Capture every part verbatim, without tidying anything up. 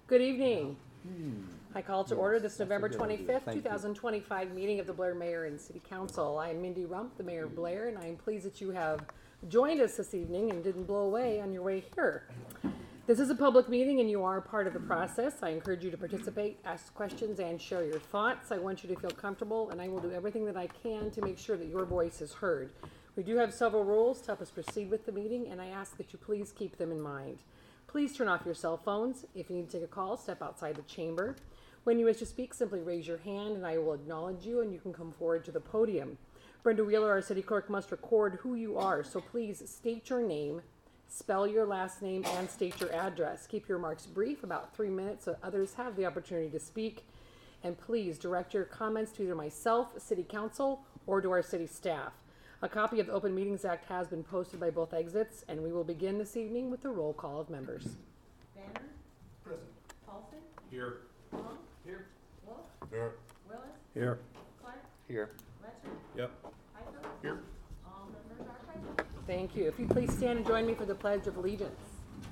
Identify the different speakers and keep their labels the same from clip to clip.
Speaker 1: Good evening.
Speaker 2: Hmm.
Speaker 1: I call to
Speaker 2: Yes,
Speaker 1: order this
Speaker 2: that's a
Speaker 1: November
Speaker 2: good idea.
Speaker 1: twenty-fifth,
Speaker 2: Thank you.
Speaker 1: two thousand twenty-five meeting of the Blair Mayor and City Council. I am Mindy Rump, the Mayor of Blair, and I am pleased that you have joined us this evening and didn't blow away on your way here. This is a public meeting and you are part of the process. I encourage you to participate, ask questions, and share your thoughts. I want you to feel comfortable, and I will do everything that I can to make sure that your voice is heard. We do have several rules to help us proceed with the meeting, and I ask that you please keep them in mind. Please turn off your cell phones. If you need to take a call, step outside the chamber. When you wish to speak, simply raise your hand and I will acknowledge you and you can come forward to the podium. Brenda Wheeler, our city clerk, must record who you are, so please state your name, spell your last name, and state your address. Keep your remarks brief, about three minutes, so others have the opportunity to speak. And please direct your comments to either myself, city council, or to our city staff. A copy of the Open Meetings Act has been posted by both exits, and we will begin this evening with the roll call of members.
Speaker 3: Banner?
Speaker 4: Present.
Speaker 3: Paulson?
Speaker 4: Here.
Speaker 3: Long?
Speaker 4: Here.
Speaker 3: Wolf?
Speaker 4: Here.
Speaker 3: Willis?
Speaker 2: Here.
Speaker 3: Clark?
Speaker 2: Here.
Speaker 3: Letcher?
Speaker 4: Yep.
Speaker 3: Heifel?
Speaker 4: Here.
Speaker 3: All members are present.
Speaker 1: Thank you. If you please stand and join me for the Pledge of Allegiance.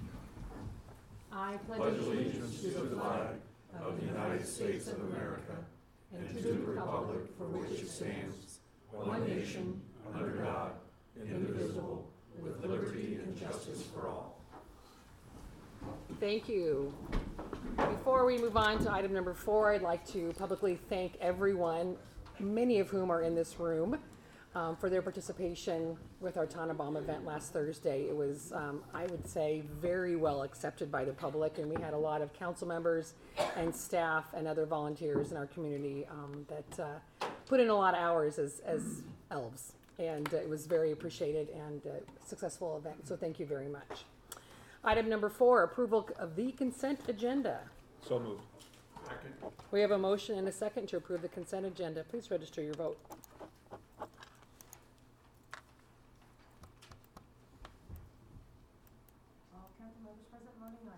Speaker 1: I pledge allegiance to the flag
Speaker 4: Of the United States of America and to the republic for which it stands, one nation, under God, indivisible, with liberty and justice for all.
Speaker 1: Thank you. Before we move on to item number four, I'd like to publicly thank everyone, many of whom are in this room, um, for their participation with our Tannenbaum event last Thursday. It was, um, I would say, very well accepted by the public, and we had a lot of council members and staff and other volunteers in our community um, that uh, put in a lot of hours as, as elves, and uh, it was very appreciated and uh, successful event, so thank you very much. Item number four, approval of the consent agenda.
Speaker 4: So moved. Second.
Speaker 1: We have a motion and a second to approve the consent agenda. Please register your vote.
Speaker 3: All council members present voting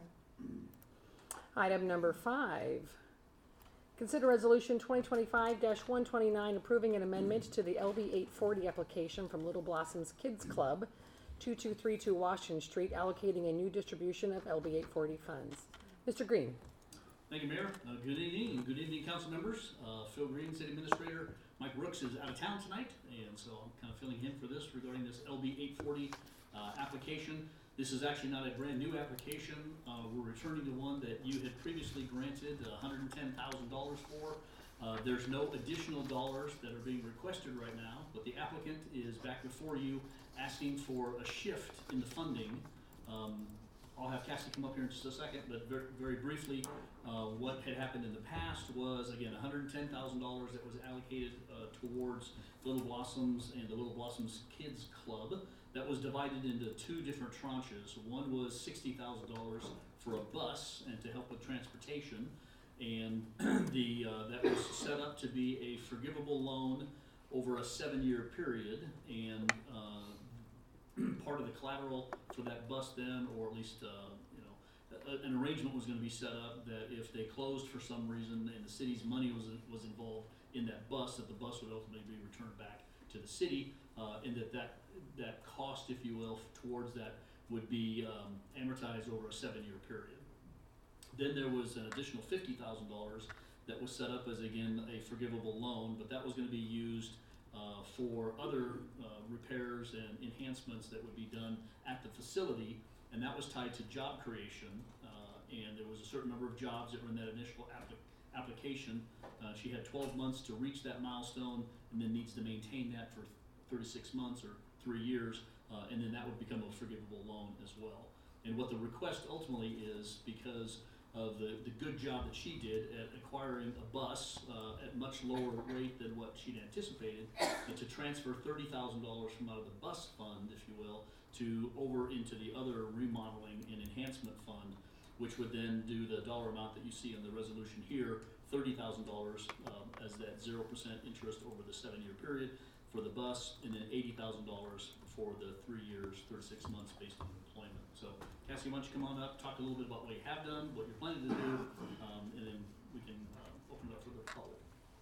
Speaker 3: aye.
Speaker 1: Item number five, consider resolution twenty twenty-five dash one twenty-nine approving an amendment to the L B eight forty application from Little Blossoms Kids Club, two two three two Washington Street, allocating a new distribution of L B eight forty funds. Mister Green.
Speaker 5: Thank you, Mayor. Uh, good evening, and good evening, council members. Uh, Phil Green, City Administrator. Mike Brooks is out of town tonight, and so I'm kind of filling in for this regarding this L B eight forty uh, application. This is actually not a brand new application. Uh, we're returning to one that you had previously granted one hundred ten thousand dollars for. Uh, there's no additional dollars that are being requested right now, but the applicant is back before you asking for a shift in the funding. Um, I'll have Cassie come up here in just a second, but very, very briefly, uh, what had happened in the past was, again, one hundred ten thousand dollars that was allocated uh, towards Little Blossoms and the Little Blossoms Kids Club. That was divided into two different tranches. One was sixty thousand dollars for a bus and to help with transportation, and the uh, that was set up to be a forgivable loan over a seven-year period, and uh, part of the collateral for that bus then, or at least, uh, you know, a, an arrangement was gonna be set up that if they closed for some reason and the city's money was, was involved in that bus, that the bus would ultimately be returned back to the city, uh, and that, that that cost, if you will, towards that would be um, amortized over a seven-year period. Then there was an additional fifty thousand dollars that was set up as, again, a forgivable loan, but that was gonna be used Uh, for other uh, repairs and enhancements that would be done at the facility, and that was tied to job creation, uh, and there was a certain number of jobs that were in that initial applic application. Uh, she had twelve months to reach that milestone, and then needs to maintain that for thirty-six months or three years, uh, and then that would become a forgivable loan as well. And what the request ultimately is, because of the, the good job that she did at acquiring a bus uh, at much lower rate than what she'd anticipated, uh, to transfer thirty thousand dollars from out of the bus fund, if you will, to over into the other remodeling and enhancement fund, which would then do the dollar amount that you see in the resolution here, thirty thousand dollars um, as that zero percent interest over the seven-year period for the bus, and then eighty thousand dollars for the three years, thirty-six months based on employment. So Cassie, why don't you come on up, talk a little bit about what you have done, what you're planning to do, um, and then we can uh, open it up for the public.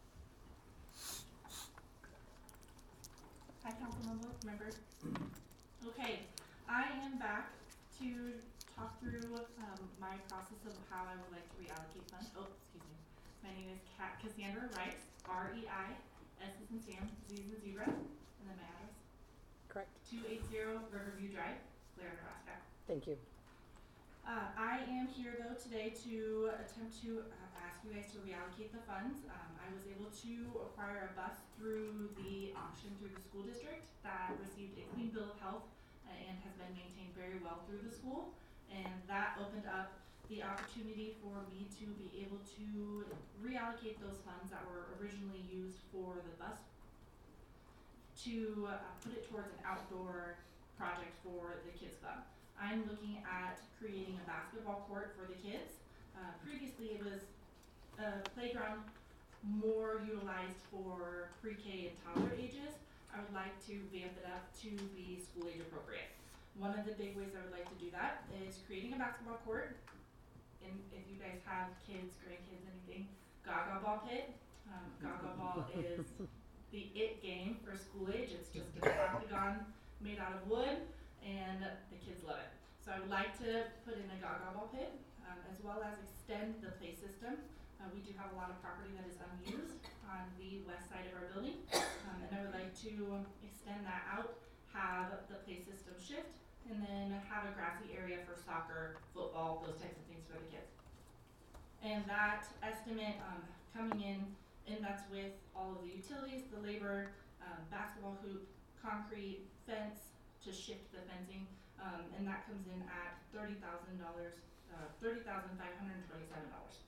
Speaker 6: Hi, council member, members. Okay, I am back to talk through um, my process of how I would like to reallocate funds. Oh, excuse me. My name is Kat Cassandra Rice, R E I, S is in Sam, Z is in zebra, and then my address,
Speaker 1: Correct.
Speaker 6: two eighty Riverview Drive, Blair, Nebraska.
Speaker 1: Thank you.
Speaker 6: Uh, I am here though today to attempt to uh, ask you guys to reallocate the funds. Um, I was able to acquire a bus through the auction through the school district that received a clean bill of health uh, and has been maintained very well through the school. And that opened up the opportunity for me to be able to reallocate those funds that were originally used for the bus to uh, put it towards an outdoor project for the kids club. I'm looking at creating a basketball court for the kids. Uh, previously it was a playground more utilized for pre-K and toddler ages. I would like to vamp it up to be school age appropriate. One of the big ways I would like to do that is creating a basketball court. And if you guys have kids, grandkids, anything, Gaga Ball pit. Um, Gaga Ball is the it game for school age. It's just an octagon made out of wood, and the kids love it. So I would like to put in a Gaga Ball pit, um, as well as extend the play system. Uh, we do have a lot of property that is unused on the west side of our building, um, and I would like to extend that out, have the play system shift, and then have a grassy area for soccer, football, those types of things for the kids. And that estimate um, coming in, and that's with all of the utilities, the labor, um, basketball hoop, concrete, fence to shift the fencing, um, and that comes in at thirty thousand dollars, uh, thirty thousand five hundred twenty-seven dollars.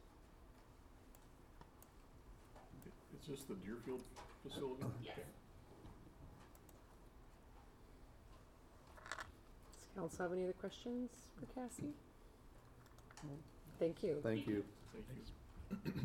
Speaker 4: Is this the Deerfield facility?
Speaker 6: Yes.
Speaker 1: Does council have any other questions for Cassie? Thank you.
Speaker 2: Thank you.
Speaker 4: Thank you.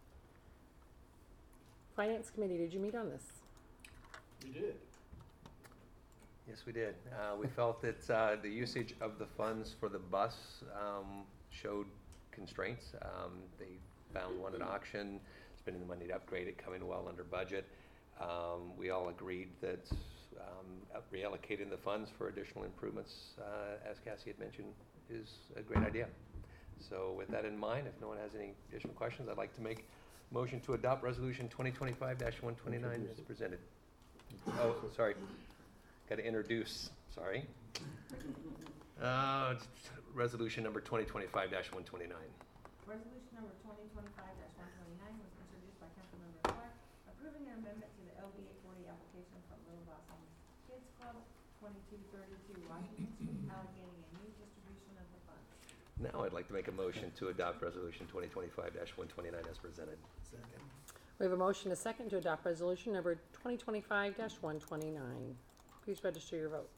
Speaker 1: Finance Committee, did you meet on this?
Speaker 5: We did.
Speaker 7: Yes, we did. Uh, we felt that uh, the usage of the funds for the bus um, showed constraints. Um, they found one at auction, spending the money to upgrade it, coming well under budget. Um, we all agreed that um, reallocating the funds for additional improvements, uh, as Cassie had mentioned, is a great idea. So with that in mind, if no one has any additional questions, I'd like to make motion to adopt resolution twenty twenty-five dash one twenty-nine as presented. Oh, sorry. Got to introduce, sorry. Uh, resolution number twenty twenty-five dash one twenty-nine.
Speaker 3: Resolution number twenty twenty-five dash one twenty-nine was introduced by Councilmember Clark, approving an amendment to the L B eight forty application from Little Blossom Kids Club, twenty-two thirty-two Washington Street, allocating a new distribution of the funds.
Speaker 7: Now I'd like to make a motion to adopt resolution twenty twenty-five dash one twenty-nine as presented.
Speaker 2: Second.
Speaker 1: We have a motion, a second, to adopt resolution number twenty twenty-five dash one twenty-nine. Please register your vote.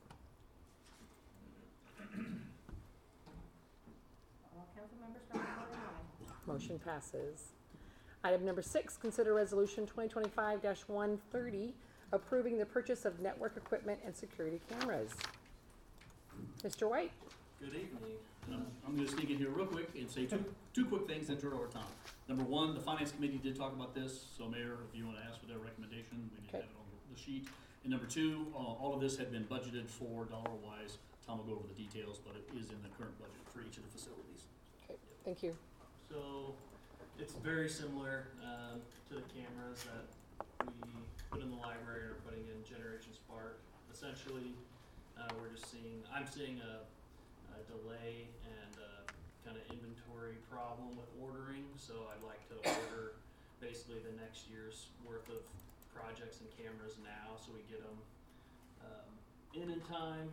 Speaker 3: All council members present voting aye.
Speaker 1: Motion passes. Item number six, consider resolution twenty twenty-five dash one thirty, approving the purchase of network equipment and security cameras. Mister White?
Speaker 5: Good evening. Um, I'm gonna sneak in here real quick and say two, two quick things and turn it over to Tom. Number one, the finance committee did talk about this, so Mayor, if you wanna ask for their recommendation, we didn't have
Speaker 1: Okay.
Speaker 5: it on the sheet. And number two, uh, all of this had been budgeted for dollar wise. Tom will go over the details, but it is in the current budget for each of the facilities.
Speaker 1: Okay, thank you.
Speaker 8: So it's very similar um, to the cameras that we put in the library and are putting in Generation Spark. Essentially, uh, we're just seeing, I'm seeing a, a delay and a kind of inventory problem with ordering. So I'd like to order basically the next year's worth of projects and cameras now, so we get them um, in in time.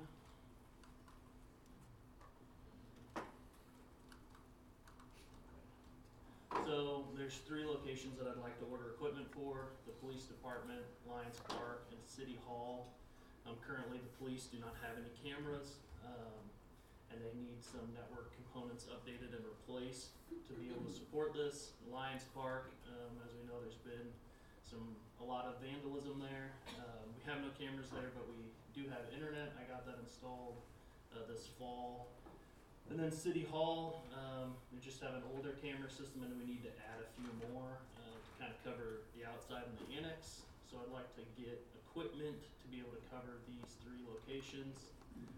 Speaker 8: So there's three locations that I'd like to order equipment for: the police department, Lions Park, and City Hall. Um, currently, the police do not have any cameras, um, and they need some network components updated and replaced to be able to support this. Lions Park, um, as we know, there's been some a lot of vandalism there. Um, we have no cameras there, but we do have internet. I got that installed uh, this fall. And then City Hall, um, we just have an older camera system, and we need to add a few more uh, to kind of cover the outside and the annex. So I'd like to get equipment to be able to cover these three locations.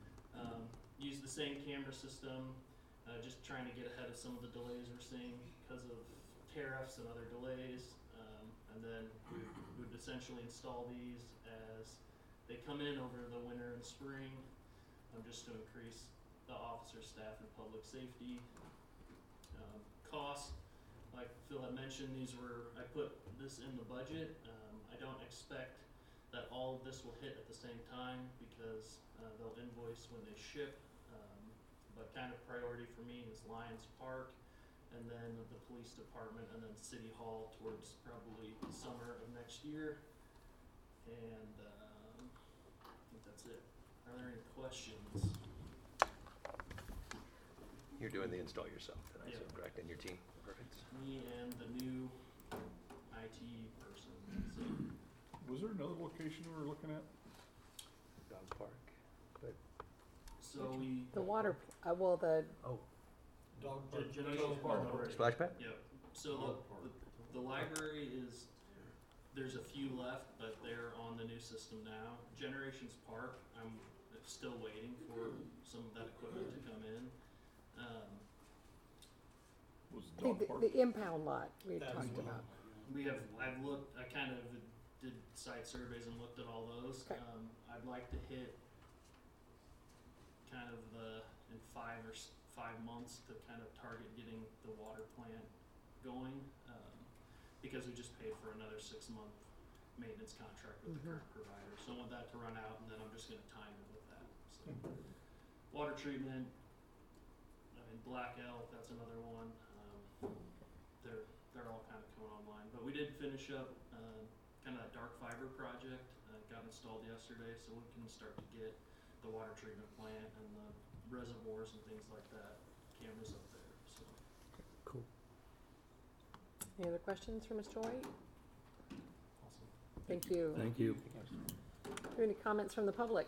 Speaker 8: Um, use the same camera system, uh, just trying to get ahead of some of the delays we're seeing because of tariffs and other delays. Um, and then we would essentially install these as they come in over the winter and spring, um, just to increase the officer, staff, and public safety. Um, costs, like Phil had mentioned, these were, I put this in the budget. Um, I don't expect that all of this will hit at the same time because uh, they'll invoice when they ship. Um, but kind of priority for me is Lions Park, and then the police department, and then City Hall towards probably summer of next year. And um, I think that's it. Are there any questions?
Speaker 7: You're doing the install yourself, then, I
Speaker 8: Yeah.
Speaker 7: assume, correct, and your team? Perfect.
Speaker 8: Me and the new I T person. So
Speaker 4: Was there another location we were looking at?
Speaker 7: Dog park, but,
Speaker 8: So we,
Speaker 1: The water, uh, well, the,
Speaker 7: oh,
Speaker 4: Dog
Speaker 8: Gen- Generation Park already.
Speaker 7: splash pad?
Speaker 8: Yep, so the, the, the library is, there's a few left, but they're on the new system now. Generations Park, I'm still waiting for some of that equipment to come in. Um,
Speaker 4: Was
Speaker 1: I think
Speaker 4: dog
Speaker 1: the,
Speaker 4: park?
Speaker 1: the impound lot we had
Speaker 4: That
Speaker 1: talked
Speaker 4: was one.
Speaker 1: about.
Speaker 8: we have, I've looked, I kind of did site surveys and looked at all those.
Speaker 1: Okay.
Speaker 8: Um, I'd like to hit kind of the, in five or s- five months to kind of target getting the water plant going. Um, because we just paid for another six month maintenance contract with the
Speaker 1: Mhm.
Speaker 8: current provider. So I want that to run out and then I'm just gonna time it with that, so. Water treatment, I mean, Black Elk, that's another one. Um, they're, they're all kind of coming online, but we did finish up, uh, kind of that dark fiber project, uh, got installed yesterday, so we can start to get the water treatment plant and the reservoirs and things like that, cameras up there, so.
Speaker 7: Cool.
Speaker 1: Any other questions for Mister White?
Speaker 8: Awesome.
Speaker 1: Thank you.
Speaker 2: Thank you.
Speaker 1: Are there any comments from the public?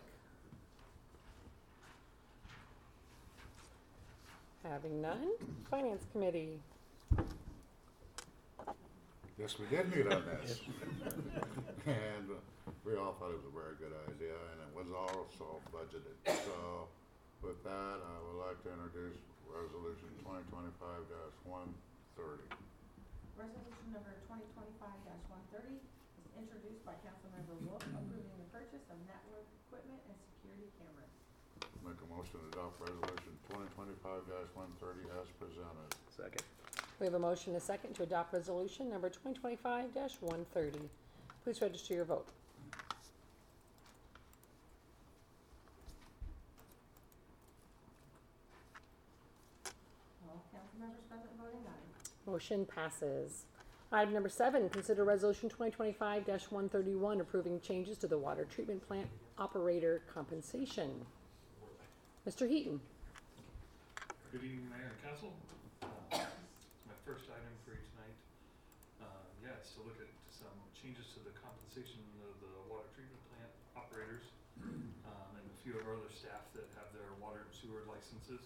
Speaker 1: Having none, Finance Committee.
Speaker 9: Yes, we did meet on this. And uh, we all thought it was a very good idea, and it was also budgeted. So with that, I would like to introduce Resolution twenty twenty-five dash one thirty.
Speaker 3: Resolution number twenty twenty-five dash one thirty is introduced by Councilmember Wolf, approving the purchase of network equipment and security cameras.
Speaker 9: Make a motion to adopt Resolution twenty twenty-five dash one thirty as presented.
Speaker 7: Second.
Speaker 1: We have a motion and a second to adopt resolution number twenty twenty-five dash one thirty. Please register your vote.
Speaker 3: All council members present voting aye.
Speaker 1: Motion passes. Item number seven, consider resolution twenty twenty-five dash one thirty-one, approving changes to the water treatment plant operator compensation. Mister Heaton.
Speaker 10: Good evening, Mayor and Council. Uh, It's my first item for you tonight. Uh, Yeah, it's to look at some changes to the compensation of the water treatment plant operators um, and a few of our other staff that have their water and sewer licenses.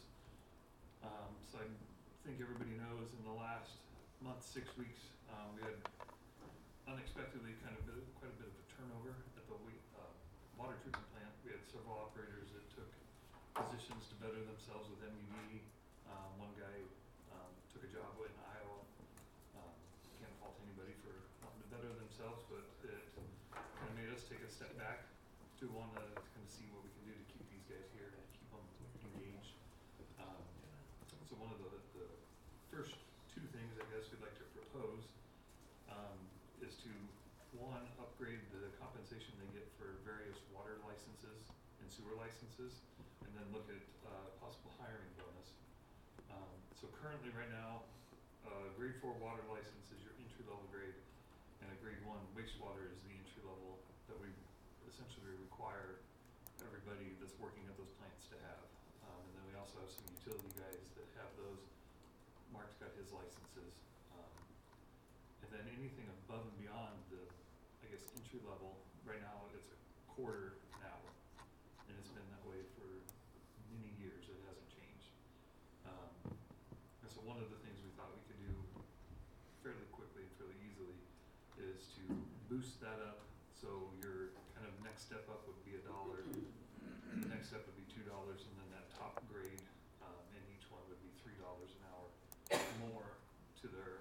Speaker 10: Um, So I think everybody knows in the last month, six weeks, uh, we had unexpectedly kind of bit, quite a bit of a turnover at the wa- uh, water treatment plant. We had several operators that took positions to better themselves with M U D. Um, one guy um, took a job in Iowa. Um, can't fault anybody for wanting to better themselves, but it kind of made us take a step back to want to kind of see what we can do to keep these guys here and keep them engaged. Um, so one of the, the first two things I guess we'd like to propose um, is to, one, upgrade the compensation they get for various water licenses and sewer licenses, and then look at uh, possible hiring bonus. Um, so currently, right now, uh, grade four water license is your entry level grade, and a grade one wastewater is the entry level that we essentially require everybody that's working at those plants to have. Um, and then we also have some utility guys that have those. Mark's got his licenses. Um, and then anything above and beyond the, I guess, entry level, right now it's a quarter an hour. And it's been that way for many years, it hasn't changed. Um, and so one of the things we thought we could do fairly quickly and fairly easily is to boost that up, so your kind of next step up would be a dollar, the next step would be two dollars, and then that top grade, um, in each one would be three dollars an hour more to their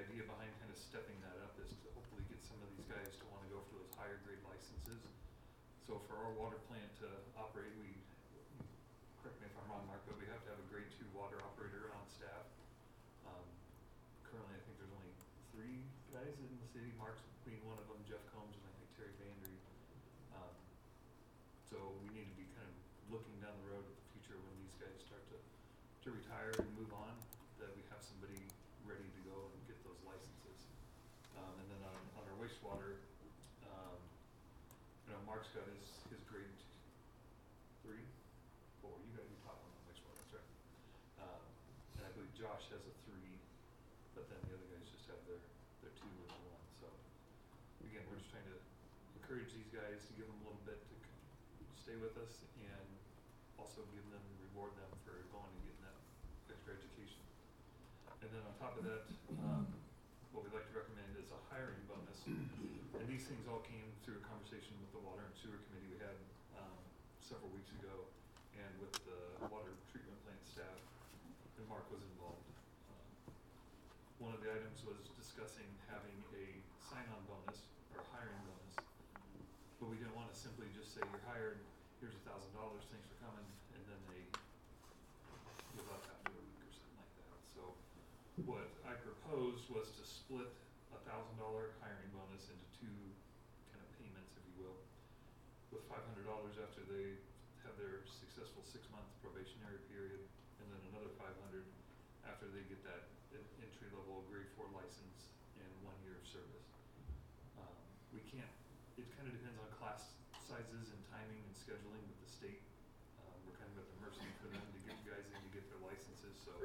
Speaker 10: idea behind kind of stepping that up is to hopefully get some of these guys to wanna go for those higher grade licenses. So for our water plant to operate, we, correct me if I'm wrong, Mark, but we have to have a grade two water operator on staff. Um, currently, I think there's only three guys in the city, Mark's being one of them, Jeff Combs, and I think Terry Vandry. Um, so we need to be kind of looking down the road at the future when these guys start to, to retire and move on, that we have somebody ready to go and get those licenses. Um, and then on, on our wastewater, um, you know, Mark's got his, his grade three, four, you got your top one on wastewater, that's right. Um, and I believe Josh has a three, but then the other guys just have their, their two and a one, so. Again, we're just trying to encourage these guys to give them a little bit to c- stay with us and also give them, reward them for going and getting that extra education. And then on top of that, um, what we'd like to recommend is a hiring bonus. And these things all came through a conversation with the Water and Sewer Committee we had, um, several weeks ago, and with the water treatment plant staff, and Mark was involved. Um, One of the items was discussing having a sign-on bonus, or hiring bonus, but we didn't wanna simply just say, you're hired, here's a thousand dollars, thanks for coming, and then they give up after a week or something like that. So what I proposed was to split a thousand dollar hiring bonus into two kind of payments, if you will, with five hundred dollars after they have their successful six-month probationary period, and then another five hundred after they get that en- entry-level grade four license and one year of service. Um, we can't, it kind of depends on class sizes and timing and scheduling with the state. Um, we're kind of at the mercy for them to get guys in to get their licenses, so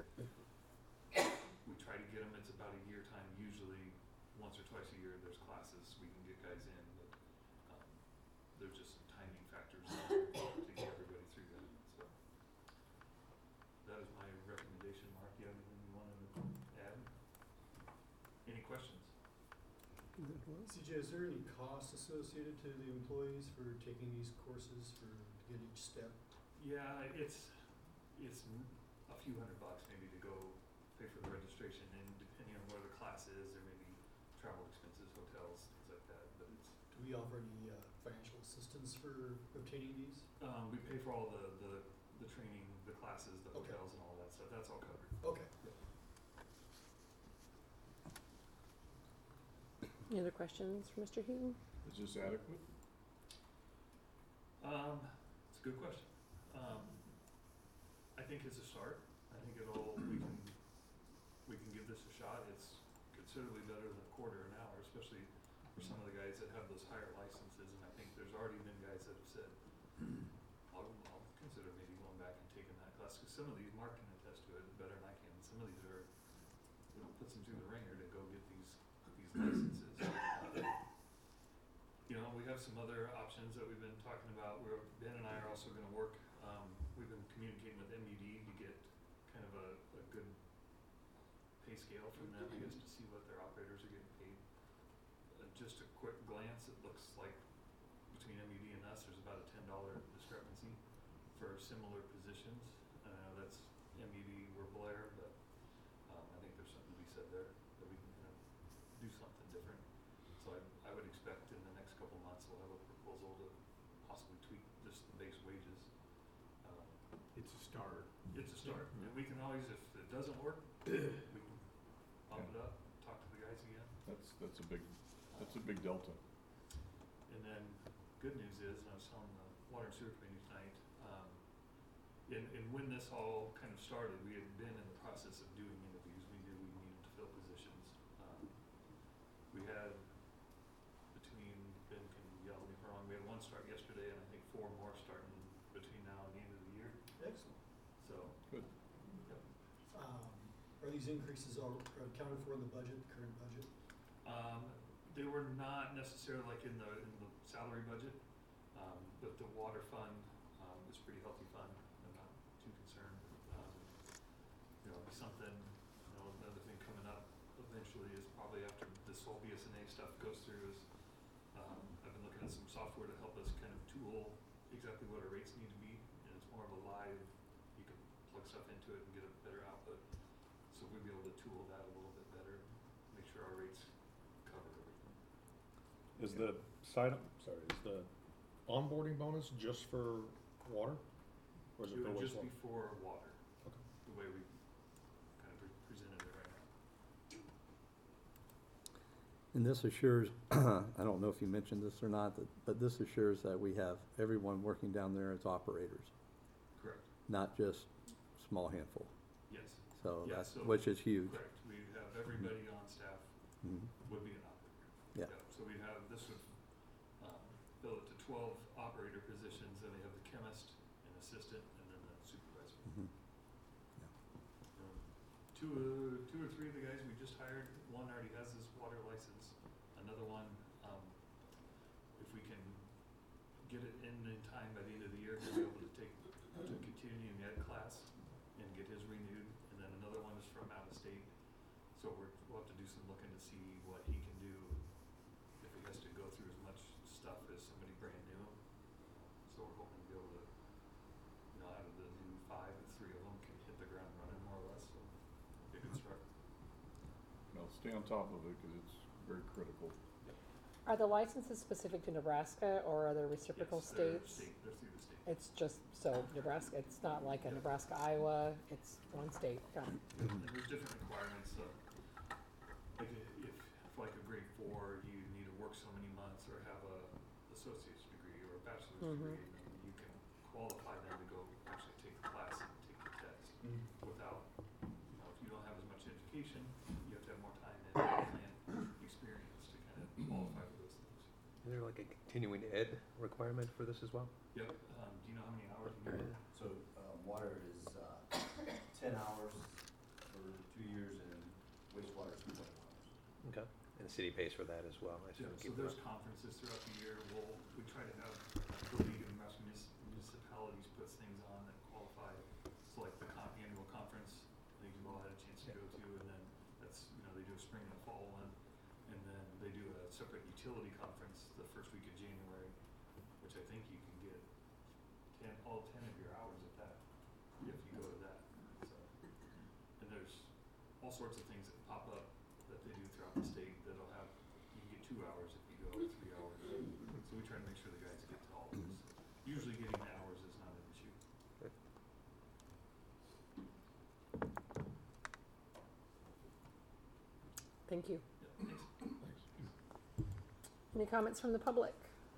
Speaker 10: we try to get them, it's about a year time, usually once or twice a year there's classes, we can get guys in, but, um, there's just some timing factors to get everybody through that, so. That is my recommendation. Mark, you have anything you wanted to add? Any questions?
Speaker 2: C J, is there any cost associated to the employees for taking these courses for, to get each step?
Speaker 10: Yeah, it's, it's m- a few hundred bucks maybe to go pay for the registration, and depending on where the class is, there may be travel expenses, hotels, things like that, but it's,
Speaker 2: Do we offer any uh, financial assistance for obtaining these?
Speaker 10: um, we pay for all the, the, the training, the classes, the
Speaker 2: Okay.
Speaker 10: hotels and all that stuff, that's all covered.
Speaker 2: Okay.
Speaker 1: Any other questions for Mister Heaton?
Speaker 4: Is this adequate?
Speaker 10: Um, it's a good question. Um, I think it's a start. I think it'll, we can, we can give this a shot. It's considerably better than a quarter an hour, especially for some of the guys that have those higher licenses. And I think there's already been guys that have said, I'll, I'll consider maybe going back and taking that class. Cause some of these, Mark can attest to it better than I can. Some of these are, you know, puts them through the ringer to go get these, these licenses. Uh, You know, we have some other options that we've been talking about, where Ben and I are also gonna work, um, we've been communicating with M U D to get kind of a, a good pay scale from them, I guess, to see what their operators are getting paid. Uh, just a quick glance, it looks like between M U D and us, there's about a ten dollar discrepancy for similar positions. I know that's M U D, we're Blair, but, um, I think there's something to be said there, that we can kind of do something different. So I, I would expect in the next couple months, we'll have a proposal to possibly tweak just the base wages. Um,
Speaker 4: It's a start.
Speaker 10: It's a start,
Speaker 4: Yeah.
Speaker 10: and we can always, if it doesn't work, we can bump it up, talk to the guys again.
Speaker 4: That's, that's a big, that's a big delta.
Speaker 10: And then, good news is, and I was telling the Water and Sewer Committee tonight, um, and, and when this all kind of started, we had been in the process of doing interviews, we knew we needed to fill positions. Um, we had, between, Ben can yell at me if I'm wrong, we had one start yesterday, and I think four more starting between now and the end of the year,
Speaker 2: Excellent.
Speaker 10: so.
Speaker 4: Good.
Speaker 10: Yep.
Speaker 2: Um, are these increases all are accounted for in the budget, the current budget?
Speaker 10: Um, they were not necessarily like in the, in the salary budget, um, but the water fund, um, is a pretty healthy fund, I'm not too concerned. Um, you know, it'll be something, you know, another thing coming up eventually is probably after this whole B S N A stuff goes through is, um, I've been looking at some software to help us kind of tool exactly what our rates need to be, and it's more of a live, you can plug stuff into it and get a better output. So we'll be able to tool that a little bit better, make sure sure our rates cover everything.
Speaker 4: Is the sign up, sorry, is the onboarding bonus just for water? Or is it
Speaker 10: It
Speaker 4: for
Speaker 10: would just
Speaker 4: wastewater?
Speaker 10: be for water,
Speaker 4: Okay.
Speaker 10: the way we kind of pre- presented it right now.
Speaker 11: And this assures, I don't know if you mentioned this or not, that- but this assures that we have everyone working down there as operators,
Speaker 10: Correct,
Speaker 11: not just small handful.
Speaker 10: yes,
Speaker 11: So
Speaker 10: Yeah,
Speaker 11: that's,
Speaker 10: so-
Speaker 11: which is huge.
Speaker 10: correct. We have everybody on staff
Speaker 11: Mhm.
Speaker 10: would be an operator.
Speaker 11: Yeah.
Speaker 10: So we have, this would, um, fill it to twelve operator positions, and they have the chemist, an assistant, and then the supervisor.
Speaker 11: Mhm.
Speaker 10: Um, Two, uh, two or three of the guys we just hired, one already has his water license, another one, um, if we can get it in in time by the end of the year, he'll be able to take, to continuing ed class and get his renewed, and then another one is from out of state. So we're, we'll have to do some looking to see what he can do, if he has to go through as much stuff as somebody brand new. So we're hoping to be able to, you know, out of the new five, the three of them can hit the ground running more or less, so be a good start.
Speaker 4: No, stay on top of it because it's very critical.
Speaker 1: Are the licenses specific to Nebraska or are there reciprocal
Speaker 10: Yes, they're
Speaker 1: states?
Speaker 10: state, they're through the state.
Speaker 1: It's just, so Nebraska, it's not like a Nebraska, Iowa, it's one state, got it.
Speaker 10: And there's different requirements, uh, like i- if, for like a grade four, you need to work so many months or have a associate's degree or a bachelor's
Speaker 1: Mhm.
Speaker 10: degree, and then you can qualify them to go actually take the class and take the test. Without, you know, if you don't have as much education, you have to have more time and plant experience to kind of qualify for those things.
Speaker 7: Is there like a continuing ed requirement for this as well?
Speaker 10: Yep, um, do you know how many hours you need?
Speaker 12: So, uh, water is, uh, ten hours for two years and wastewater is twenty hours.
Speaker 7: Okay. And the city pays for that as well, I
Speaker 10: Yeah,
Speaker 7: assume.
Speaker 10: so
Speaker 7: keep
Speaker 10: there's
Speaker 7: it up.
Speaker 10: conferences throughout the year, we'll, we try to have, the League of Nebraska Munis- Municipalities puts things on that qualify. So like the con- annual conference, I think you've all had a chance to go to, and then that's, you know, they do a spring and a fall one. And then they do a separate utility conference the first week of January, which I think you can get ten, all ten of your hours at that, if you go to that, so. And there's all sorts of things that pop up that they do throughout the state that'll have, you can get two hours if you go, or three hours. So we try to make sure the guys get to all of those. Usually getting the hours is not an issue.
Speaker 1: Thank you.
Speaker 10: Yeah, thanks.
Speaker 1: Any comments from the public?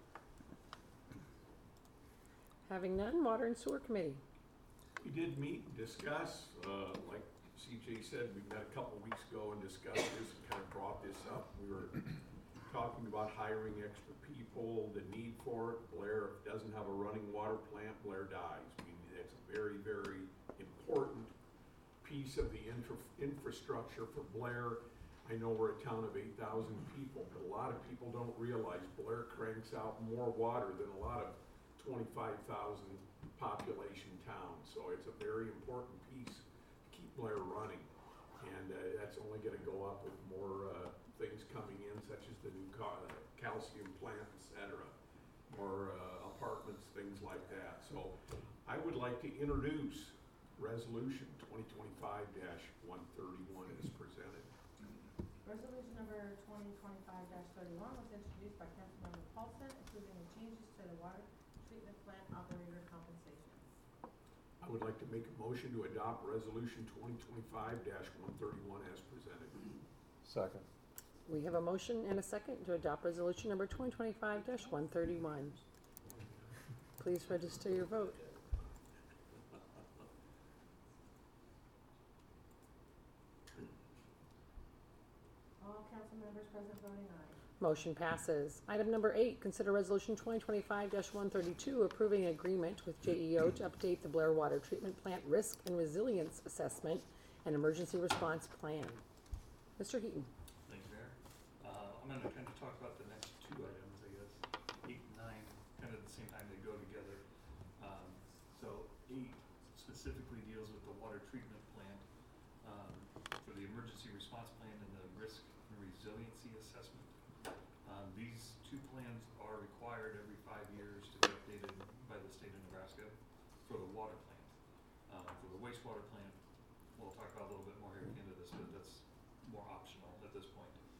Speaker 1: Having none, Water and Sewer Committee.
Speaker 13: We did meet and discuss, uh, like C J said, we met a couple of weeks ago and discussed this and kind of brought this up. We were talking about hiring extra people, the need for it. Blair doesn't have a running water plant, Blair dies. I mean, it's a very, very important piece of the infra- infrastructure for Blair. I know we're a town of eight thousand people, but a lot of people don't realize Blair cranks out more water than a lot of twenty-five thousand population towns. So it's a very important piece to keep Blair running. And uh, that's only gonna go up with more uh, things coming in, such as the new ca- uh, calcium plant, et cetera. More uh, apartments, things like that. So I would like to introduce resolution twenty twenty-five dash one thirty-one as presented.
Speaker 3: Resolution number twenty twenty-five thirty-one was introduced by Councilmember Paulson, approving the changes to the water treatment plant operator compensations.
Speaker 13: I would like to make a motion to adopt resolution twenty twenty-five dash one thirty-one as presented.
Speaker 4: Second.
Speaker 1: We have a motion and a second to adopt resolution number twenty twenty-five dash one thirty-one. Please register your vote.
Speaker 3: All council members present voting aye.
Speaker 1: Motion passes. Item number eight, consider resolution twenty twenty-five dash one thirty-two, approving agreement with J E O to update the Blair Water Treatment Plant Risk and Resilience Assessment and Emergency Response Plan. Mister Heaton.
Speaker 10: Thank you, Mayor. Uh, I'm gonna kind of talk about the next two items, I guess. Eight and nine, kind of at the same time they go together. Um, so eight specifically deals with the water treatment plant, um, for the emergency response plan and the risk and resiliency assessment. Um, these two plans are required every five years to be updated by the state of Nebraska for the water plant. Uh, for the wastewater plant, we'll talk about a little bit more here at the end of this, but that's more optional at this point.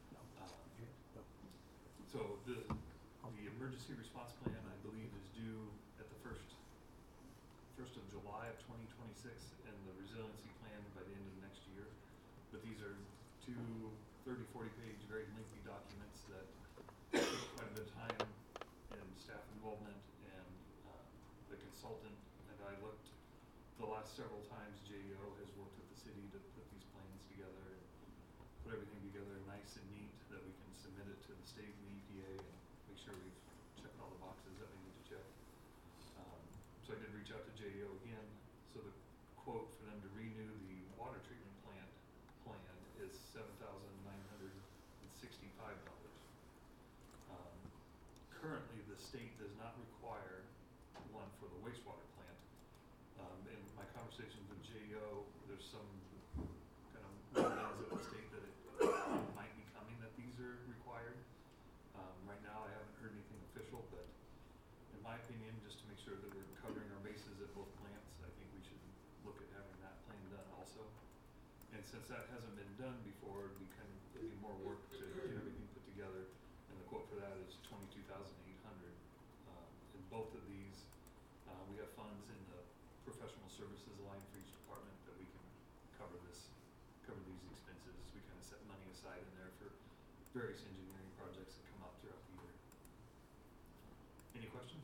Speaker 10: so the, the emergency response plan, I believe, is due at the first, first of July of twenty twenty-six, and the resiliency plan by the end of next year. But these are two thirty, forty page, very lengthy documents that take quite a bit of time and staff involvement, and uh, the consultant and I looked the last several times. J E O has worked with the city to put these plans together and put everything together nice and neat that we can submit it to the state and the E P A and make sure we've checked all the boxes that we need to check. Um, so I did reach out to J E O again. So the quote for them to renew the water treatment plant plan is seven thousand nine hundred and sixty-five dollars. Um, currently, the state does not require one for the wastewater plant. Um, in my conversations with J E O, there's some kind of rumblings at the state that it might be coming that these are required. Um, right now, I haven't heard anything official, but in my opinion, just to make sure that we're covering our bases at both plants, I think we should look at having that plan done also. And since that hasn't been done before, it'd be kind of, it'd be more work to get everything put together. And the quote for that is twenty-two thousand eight hundred. Um, in both of these, uh, we have funds in the professional services line for each department that we can cover this, cover these expenses. We kind of set money aside in there for various engineering projects that come up throughout the year. Any questions?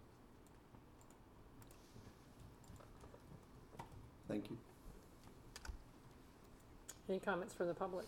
Speaker 11: Thank you.
Speaker 1: Any comments from the public?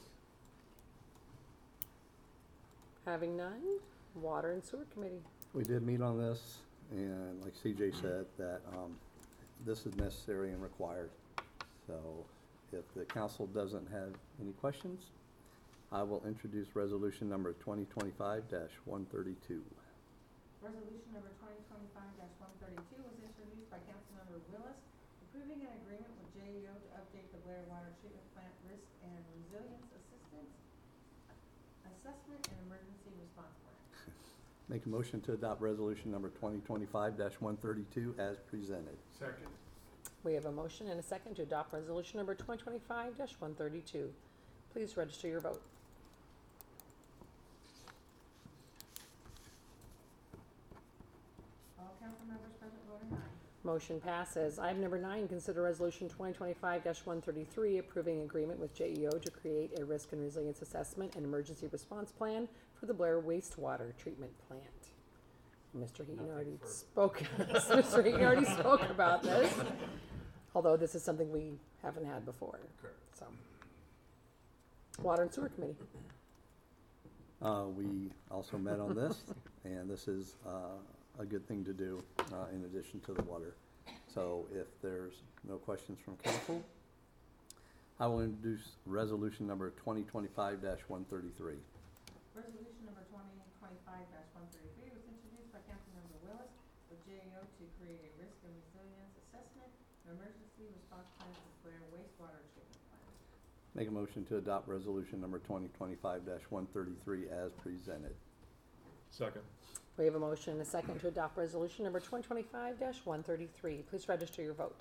Speaker 1: Having none, Water and Sewer Committee.
Speaker 11: We did meet on this, and like C J said, that um, this is necessary and required. So if the council doesn't have any questions, I will introduce resolution number twenty twenty-five dash one thirty-two.
Speaker 3: Resolution number twenty twenty-five dash one thirty-two was introduced by Councilmember Willis, approving an agreement with J E O to update the Blair Water Treatment Plant Risk and Resilience Assistance Assessment and Emergency Response Plan.
Speaker 11: Make a motion to adopt resolution number twenty twenty-five dash one thirty-two as presented.
Speaker 13: Second.
Speaker 1: We have a motion and a second to adopt resolution number twenty twenty-five dash one thirty-two. Please register your vote.
Speaker 3: All council members present voting aye.
Speaker 1: Motion passes. Item number nine, consider resolution twenty twenty-five dash one thirty-three, approving agreement with J E O to create a risk and resilience assessment and emergency response plan for the Blair wastewater treatment plant. Mister Heaton
Speaker 13: Nothing
Speaker 1: already
Speaker 13: further.
Speaker 1: spoke, Mister Heaton already spoke about this, although this is something we haven't had before,
Speaker 13: Correct.
Speaker 1: so. Water and Sewer Committee.
Speaker 11: Uh, we also met on this, and this is uh, a good thing to do uh, in addition to the water. So if there's no questions from council, I will introduce resolution number twenty twenty-five dash one thirty-three.
Speaker 3: Resolution number twenty twenty-five dash one thirty-three was introduced by Councilmember Willis with J E O to create a risk and resilience assessment and emergency response plan for Blair wastewater treatment plant.
Speaker 11: Make a motion to adopt resolution number twenty twenty-five dash one thirty-three as presented.
Speaker 10: Second.
Speaker 1: We have a motion and a second to adopt resolution number twenty twenty-five dash one thirty-three. Please register your vote.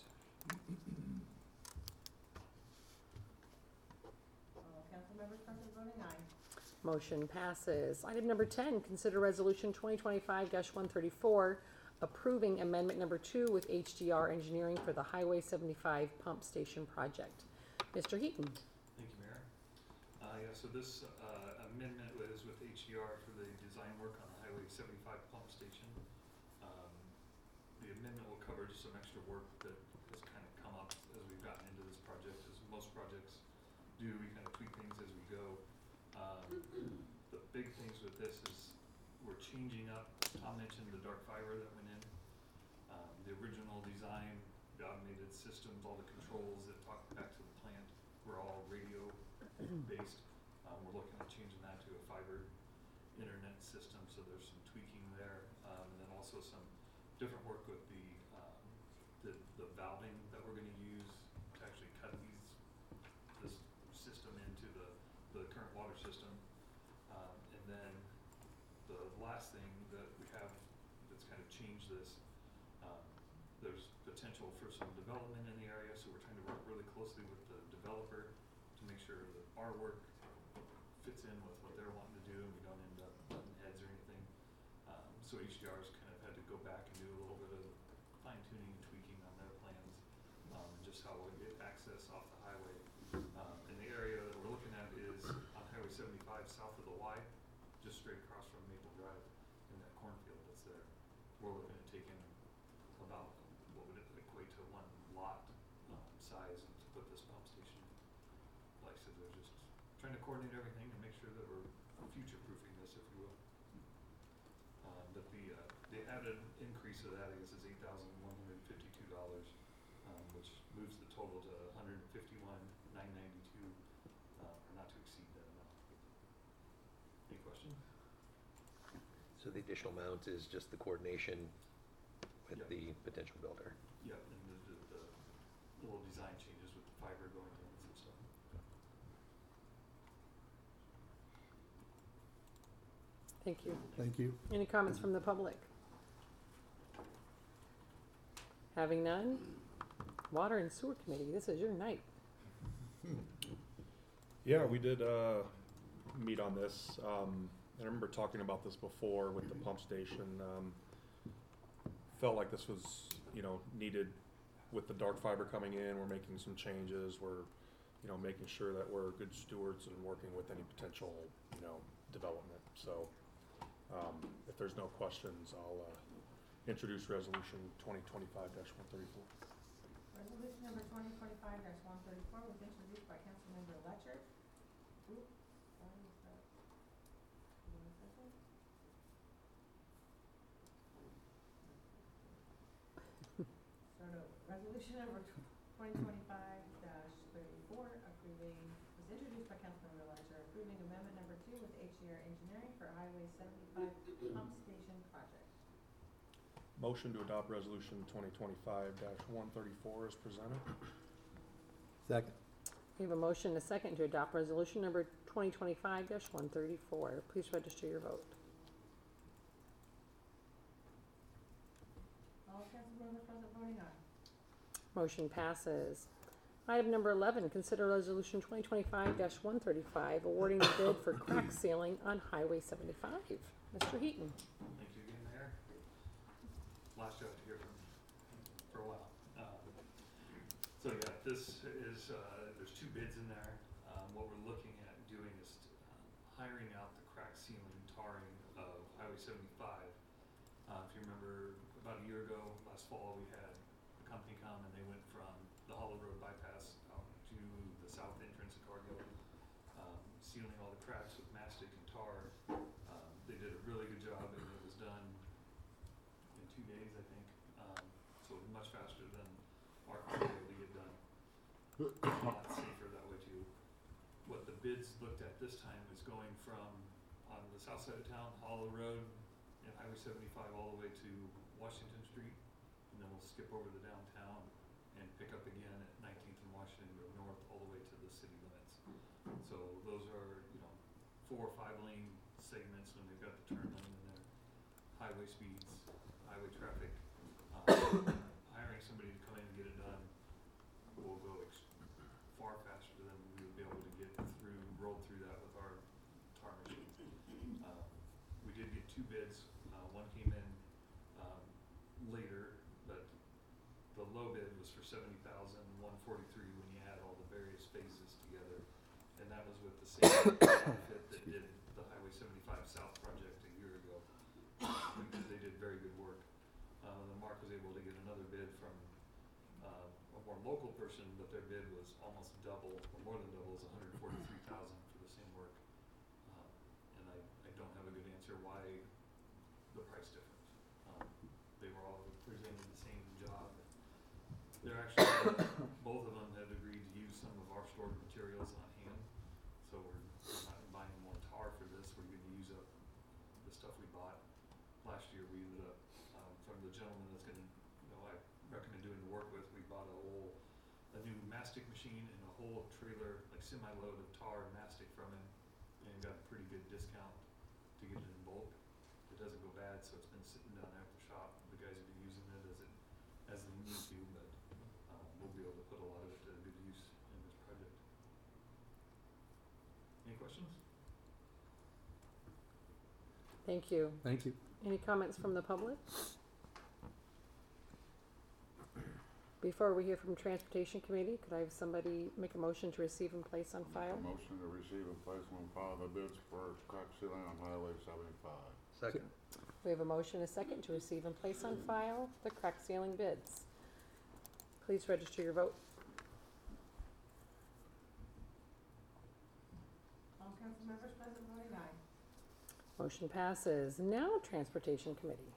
Speaker 3: All council members present voting aye.
Speaker 1: Motion passes. Item number ten, consider resolution twenty twenty-five dash one thirty-four, approving amendment number two with H D R Engineering for the Highway seventy-five pump station project. Mister Heaton.
Speaker 10: Thank you, Mayor. Uh, yeah, so this, uh, amendment was with H D R for the design work on the Highway seventy-five pump station. Um, the amendment will cover just some extra work that has kind of come up as we've gotten into this project, as most projects do. We kind of tweak things as we go. Um, the big things with this is we're changing up, Tom mentioned the dark fiber that went in. Um, the original design, the automated systems, all the controls that talk back to the plant were all radio based. Um, we're looking at changing that to a fiber internet system, so there's some tweaking there. Um, and then also some different work with the, um, the, the valving that we're gonna use to actually cut these, this system into the, the current water system. Um, and then the last thing that we have that's kind of changed this, um, there's potential for some development in the area, so we're trying to work really closely with the developer to make sure that our work fits in with what they're wanting to do, and we don't end up butting heads or so H D R's kind of had to go back and do a little bit of fine tuning and tweaking on their plans, um, just how we get access off the highway. Um, and the area that we're looking at is on Highway seventy-five south of the Y, just straight across from Maple Drive in that cornfield that's there. We're looking at taking about, what would it equate to one lot, um, size to put this pump station. Like I said, they're just trying to coordinate everything and make sure that we're future-proofing this, if you will. Um, but the, uh, the added increase of that, I guess, is eight thousand one hundred fifty-two dollars, um, which moves the total to one hundred fifty-one nine ninety-two, uh, or not to exceed that amount. Any questions?
Speaker 7: So the additional amount is just the coordination with
Speaker 10: Yeah.
Speaker 7: the potential builder.
Speaker 10: Yep, and the, the, the little design changes with the fiber going in and some stuff.
Speaker 1: Thank you.
Speaker 11: Thank you.
Speaker 1: Any comments from the public? Having none, Water and Sewer Committee, this is your night.
Speaker 14: Yeah, we did uh, meet on this. Um, I remember talking about this before with the pump station. Um, felt like this was, you know, needed with the dark fiber coming in. We're making some changes. We're, you know, making sure that we're good stewards and working with any potential, you know, development. So, um, if there's no questions, I'll uh, introduce resolution twenty twenty-five dash one thirty-four.
Speaker 3: Resolution number twenty twenty-five one thirty-four was introduced by Councilmember Letcher. Oop, sorry, is that, give me a second. Start over. Resolution number twenty twenty-five thirty-four approving, was introduced by Councilmember Letcher, approving amendment number two with H D R Engineering for Highway seventy-five pump station project.
Speaker 14: Motion to adopt resolution twenty twenty-five dash one thirty-four is presented.
Speaker 11: Second.
Speaker 1: We have a motion and a second to adopt resolution number twenty twenty-five dash one thirty-four. Please register your vote.
Speaker 3: All council members present voting aye.
Speaker 1: Motion passes. Item number eleven, consider resolution twenty twenty-five dash one thirty-five, awarding the bid for crack sealing on Highway seventy-five. Mister Heaton.
Speaker 10: Thank you again, Mayor. Last you have to hear from me for a while. Um, so yeah, this is, uh, there's two bids in there. Um, what we're looking at doing is um, hiring out the crack sealing tarring of Highway seventy-five. Uh, if you remember, about a year ago, last fall, we had a company come and they went from the Hollow Road bypass out to the south entrance of Cargill, um, sealing all the cracks with mastic and tar. Um, they did a really good job and it was done in two days, I think. Um, so much faster than our car able to get done. A lot safer that way too. What the bids looked at this time is going from on the south side of town, Hollow Road and Highway seventy-five all the way to Washington Street, and then we'll skip over to downtown and pick up again at nineteenth and Washington, go north all the way to the city limits. So those are, you know, four or five lane segments when they've got the turn lane in there, highway speeds, highway traffic. Um, hiring somebody to come in and get it done will go ex- far faster than we would be able to get through, roll through that with our tar machines. Uh, we did get two bids. Uh, one came in um, later, but the low bid was for seventy thousand one forty-three when you add all the various phases together, and that was with the same outfit that did the Highway seventy-five South project a year ago. They did very good work. Uh, then Mark was able to get another bid from uh, a more local person, but their bid was almost double, or more than double, is one hundred forty-three thousand for the same work. Um, and I, I don't have a good answer why the price difference. Um, they were all presenting the same job. They're actually, both of them had agreed to use some of our stored materials on hand. So we're, we're not buying more tar for this. We're going to use up the stuff we bought. Last year we ended up, um, from the gentleman that's going to, you know, I recommend doing the work with, we bought a whole, a new mastic machine and a whole trailer, like semi-load of tar and mastic from him, and got a pretty good discount to get it in bulk. It doesn't go bad, so it's been sitting down there at the shop. The guys have been using it as it, as they need to, but um, we'll be able to put a lot of it to good use in this project. Any questions?
Speaker 1: Thank you.
Speaker 11: Thank you.
Speaker 1: Any comments from the public? Before we hear from Transportation Committee, could I have somebody make a motion to receive and place on file?
Speaker 9: Motion to receive and place on file the bids for crack sealing on Highway seventy-five.
Speaker 7: Second.
Speaker 1: We have a motion, a second, to receive and place on file the crack ceiling bids. Please register your vote.
Speaker 3: All council members present voting aye.
Speaker 1: Motion passes. Now, Transportation Committee.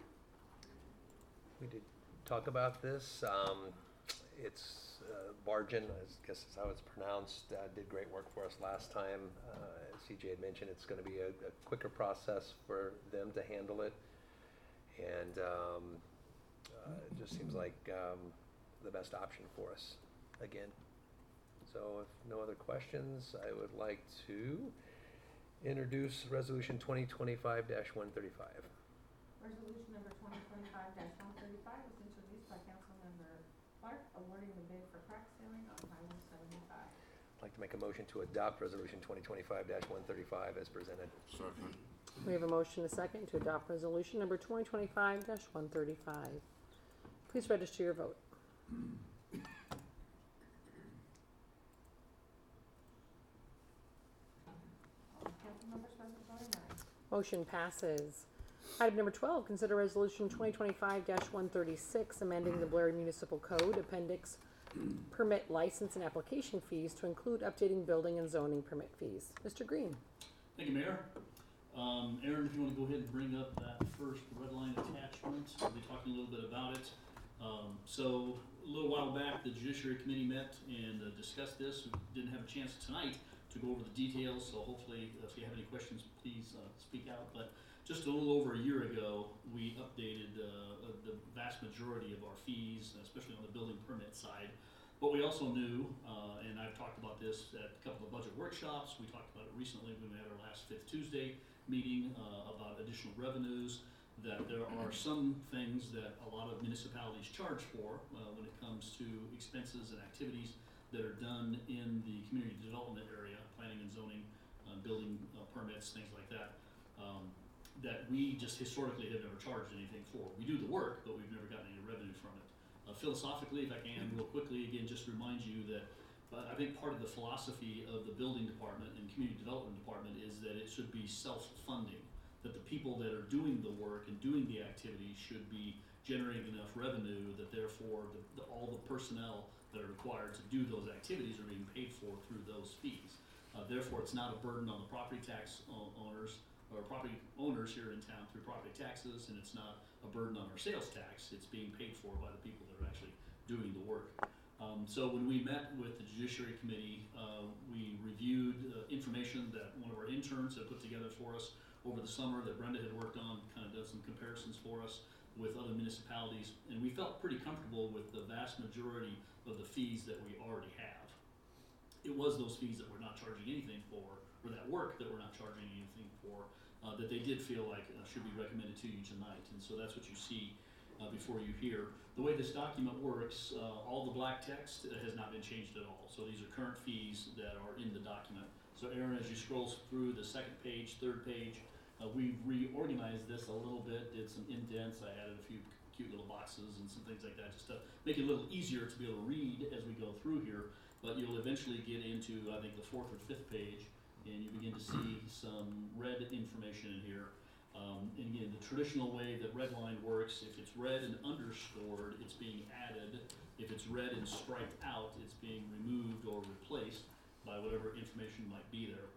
Speaker 7: We did talk about this. Um, it's uh, Bargain, I guess is how it's pronounced, uh, did great work for us last time. Uh, as C J had mentioned, it's going to be a, a quicker process for them to handle it. And um, uh, it just seems like um, the best option for us again. So if no other questions, I would like to introduce Resolution twenty twenty-five dash one thirty-five.
Speaker 3: Resolution number twenty twenty-five dash one thirty-five was introduced by Councilmember Clark, awarding the bid for crack sealing on Highway seventy-five.
Speaker 7: I'd like to make a motion to adopt Resolution twenty twenty-five dash one thirty-five as presented.
Speaker 9: Second.
Speaker 1: We have a motion, a second, to adopt resolution number twenty twenty-five dash one thirty-five. Please register your vote.
Speaker 3: All council members present voting aye.
Speaker 1: Motion passes. Item number twelve, consider resolution twenty twenty-five dash one thirty-six, amending the Blair Municipal Code Appendix Permit License and Application Fees to include updating building and zoning permit fees. Mister Green.
Speaker 5: Thank you, Mayor. Um, Aaron, if you want to go ahead and bring up that first red line attachment, we'll be talking a little bit about it. Um, so a little while back, the Judiciary Committee met and uh, discussed this. We didn't have a chance tonight to go over the details, so hopefully uh, if you have any questions, please uh, speak out. But just a little over a year ago, we updated uh, the vast majority of our fees, especially on the building permit side. But we also knew, uh, and I've talked about this at a couple of budget workshops, we talked about it recently when we had our last Fifth Tuesday meeting uh, about additional revenues, that there are some things that a lot of municipalities charge for uh, when it comes to expenses and activities that are done in the community development area, planning and zoning, uh, building uh, permits, things like that, um, that we just historically have never charged anything for. We do the work, but we've never gotten any revenue from it. Uh, philosophically, if I can, real quickly, again, just remind you that uh, I think part of the philosophy of the building department and community development department is that it should be self-funding, that the people that are doing the work and doing the activities should be generating enough revenue that therefore the, the, all the personnel that are required to do those activities are being paid for through those fees. Uh, therefore, it's not a burden on the property tax owners or property owners here in town through property taxes, and it's not a burden on our sales tax. It's being paid for by the people that are actually doing the work. Um, so when we met with the Judiciary Committee, uh, we reviewed uh, information that one of our interns had put together for us over the summer that Brenda had worked on, kind of done some comparisons for us with other municipalities, and we felt pretty comfortable with the vast majority of the fees that we already have. It was those fees that we're not charging anything for, or that work that we're not charging anything for, uh, that they did feel like uh, should be recommended to you tonight, and so that's what you see uh, before you here. The way this document works, uh, all the black text has not been changed at all, so these are current fees that are in the document. So Aaron, as you scroll through the second page, third page, uh, we reorganized this a little bit, did some indents, I added a few cute little boxes and some things like that, just to make it a little easier to be able to read as we go through here. But you'll eventually get into, I think, the fourth or fifth page, and you begin to see some red information in here. Um, and again, the traditional way that red line works, if it's red and underscored, it's being added. If it's red and striped out, it's being removed or replaced by whatever information might be there.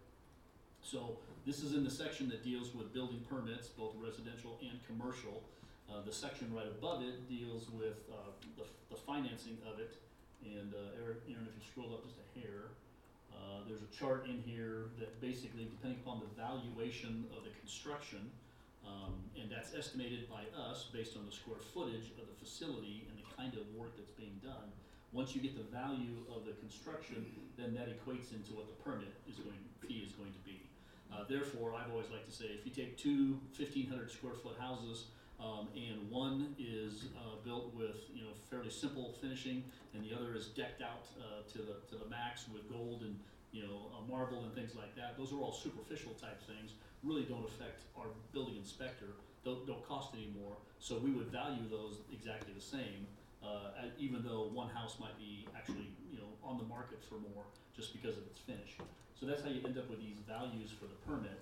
Speaker 5: So this is in the section that deals with building permits, both residential and commercial. Uh, the section right above it deals with uh, the, the financing of it. And uh, Aaron, Aaron, if you scroll up just a hair, uh, there's a chart in here that basically, depending upon the valuation of the construction, um, and that's estimated by us based on the square footage of the facility and the kind of work that's being done. Once you get the value of the construction, then that equates into what the permit is going, fee is going to be. Uh, therefore, I've always liked to say, if you take two fifteen hundred square foot houses, um, and one is uh, built with you know fairly simple finishing, and the other is decked out uh, to the to the max with gold and you know uh, marble and things like that. Those are all superficial type things, really don't affect our building inspector, don't, don't cost any more. So we would value those exactly the same, uh, at- even though one house might be actually, you know, on the market for more just because of its finish. So that's how you end up with these values for the permit.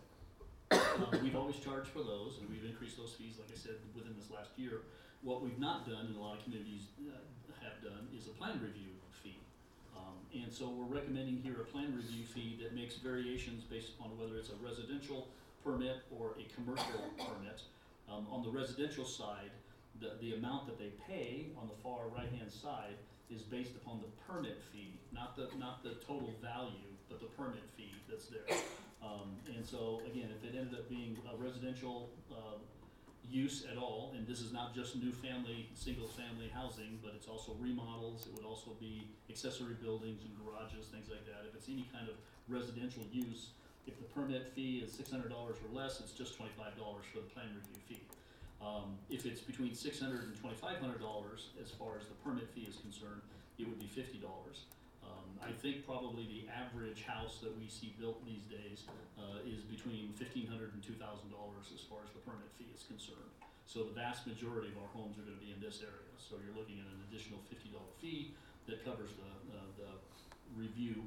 Speaker 5: Uh, we've always charged for those, and we've increased those fees, like I said, within this last year. What we've not done, and a lot of communities uh, have done, is a plan review fee. Um, and so we're recommending here a plan review fee that makes variations based upon whether it's a residential permit or a commercial permit. Um, on the residential side, the, the amount that they pay on the far right-hand side is based upon the permit fee, not the, not the total value, but the permit fee that's there. Um, and so, again, if it ended up being a residential, uh, use at all, and this is not just new family, single family housing, but it's also remodels, it would also be accessory buildings and garages, things like that. If it's any kind of residential use, if the permit fee is six hundred dollars or less, it's just twenty-five dollars for the plan review fee. Um, if it's between six hundred and twenty-five hundred dollars, as far as the permit fee is concerned, it would be fifty dollars. Um, I think probably the average house that we see built these days uh, is between fifteen hundred dollars and two thousand dollars as far as the permit fee is concerned. So the vast majority of our homes are going to be in this area. So you're looking at an additional fifty dollar fee that covers the, uh, the review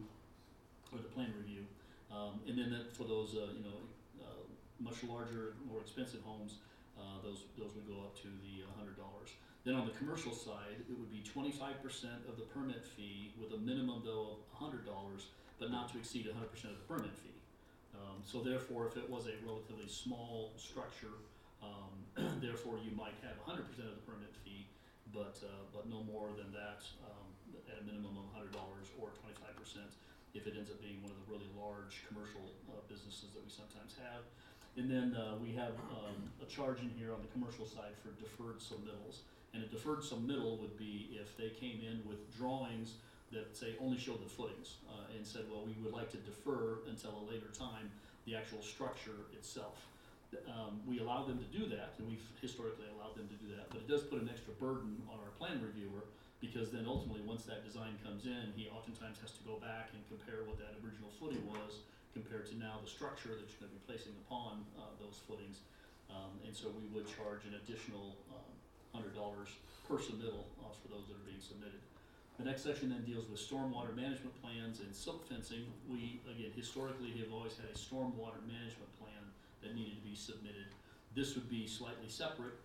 Speaker 5: or the plan review. Um, and then that for those uh, you know uh, much larger, more expensive homes, uh, those those would go up to the one hundred dollars. Then on the commercial side, it would be twenty-five percent of the permit fee with a minimum though of one hundred dollars, but not to exceed one hundred percent of the permit fee. Um, so therefore, if it was a relatively small structure, um, therefore you might have one hundred percent of the permit fee, but uh, but no more than that um, at a minimum of one hundred dollars or twenty-five percent if it ends up being one of the really large commercial uh, businesses that we sometimes have. And then uh, we have um, a charge in here on the commercial side for deferred submittals. And a deferred submittal would be if they came in with drawings that say only showed the footings uh, and said, well, we would like to defer until a later time the actual structure itself. Um, we allow them to do that, and we've historically allowed them to do that, but it does put an extra burden on our plan reviewer, because then ultimately once that design comes in, he oftentimes has to go back and compare what that original footing was compared to now the structure that you're going to be placing upon uh, those footings. Um, and so we would charge an additional um, one hundred dollars per submittal uh, for those that are being submitted. The next section then deals with stormwater management plans and silt fencing. We, again, historically have always had a stormwater management plan that needed to be submitted. This would be slightly separate.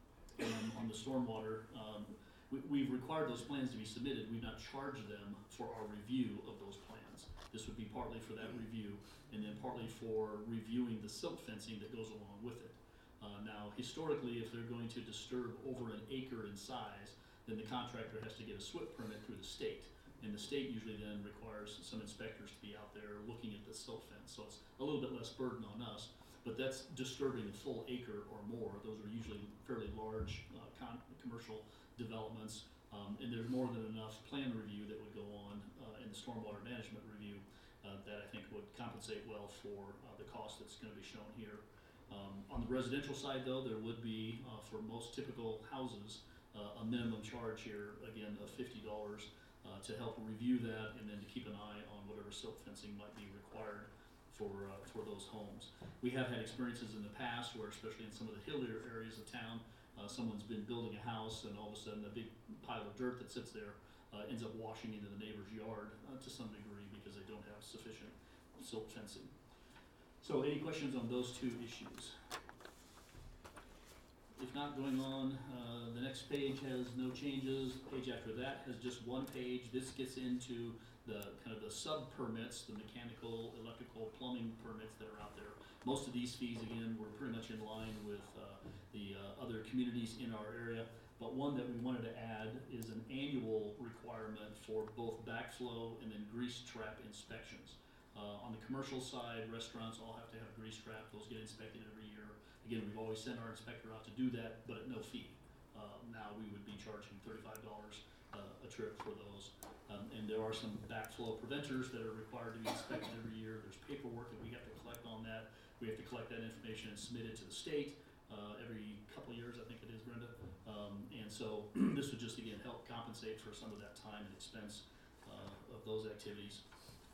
Speaker 5: Um, on the stormwater, um, we, we've required those plans to be submitted. We've not charged them for our review of those plans. This would be partly for that review, and then partly for reviewing the silt fencing that goes along with it. Uh, now, historically, if they're going to disturb over an acre in size, then the contractor has to get a SWIP permit through the state. And the state usually then requires some inspectors to be out there looking at the silt fence. So it's a little bit less burden on us, but that's disturbing a full acre or more. Those are usually fairly large uh, con commercial developments. Um, and there's more than enough plan review that would go on uh, in the stormwater management review uh, that I think would compensate well for uh, the cost that's going to be shown here. Um, on the residential side, though, there would be, uh, for most typical houses, uh, a minimum charge here, again, of fifty dollars uh, to help review that, and then to keep an eye on whatever silt fencing might be required for, uh, for those homes. We have had experiences in the past where, especially in some of the hillier areas of town, uh, someone's been building a house, and all of a sudden a big pile of dirt that sits there uh, ends up washing into the neighbor's yard uh, to some degree because they don't have sufficient silt fencing. So any questions on those two issues? If not, going on, uh, the next page has no changes. Page after that has just one page. This gets into the kind of the sub permits, the mechanical, electrical, plumbing permits that are out there. Most of these fees, again, were pretty much in line with uh, the uh, other communities in our area. But one that we wanted to add is an annual requirement for both backflow and then grease trap inspections. Uh, on the commercial side, restaurants all have to have a grease trap. Those get inspected every year. Again, we've always sent our inspector out to do that, but at no fee. Uh, now we would be charging thirty-five dollars uh, a trip for those. Um, and there are some backflow preventers that are required to be inspected every year. There's paperwork that we have to collect on that. We have to collect that information and submit it to the state uh, every couple of years, I think it is, Brenda. Um, and so this would just, again, help compensate for some of that time and expense uh, of those activities.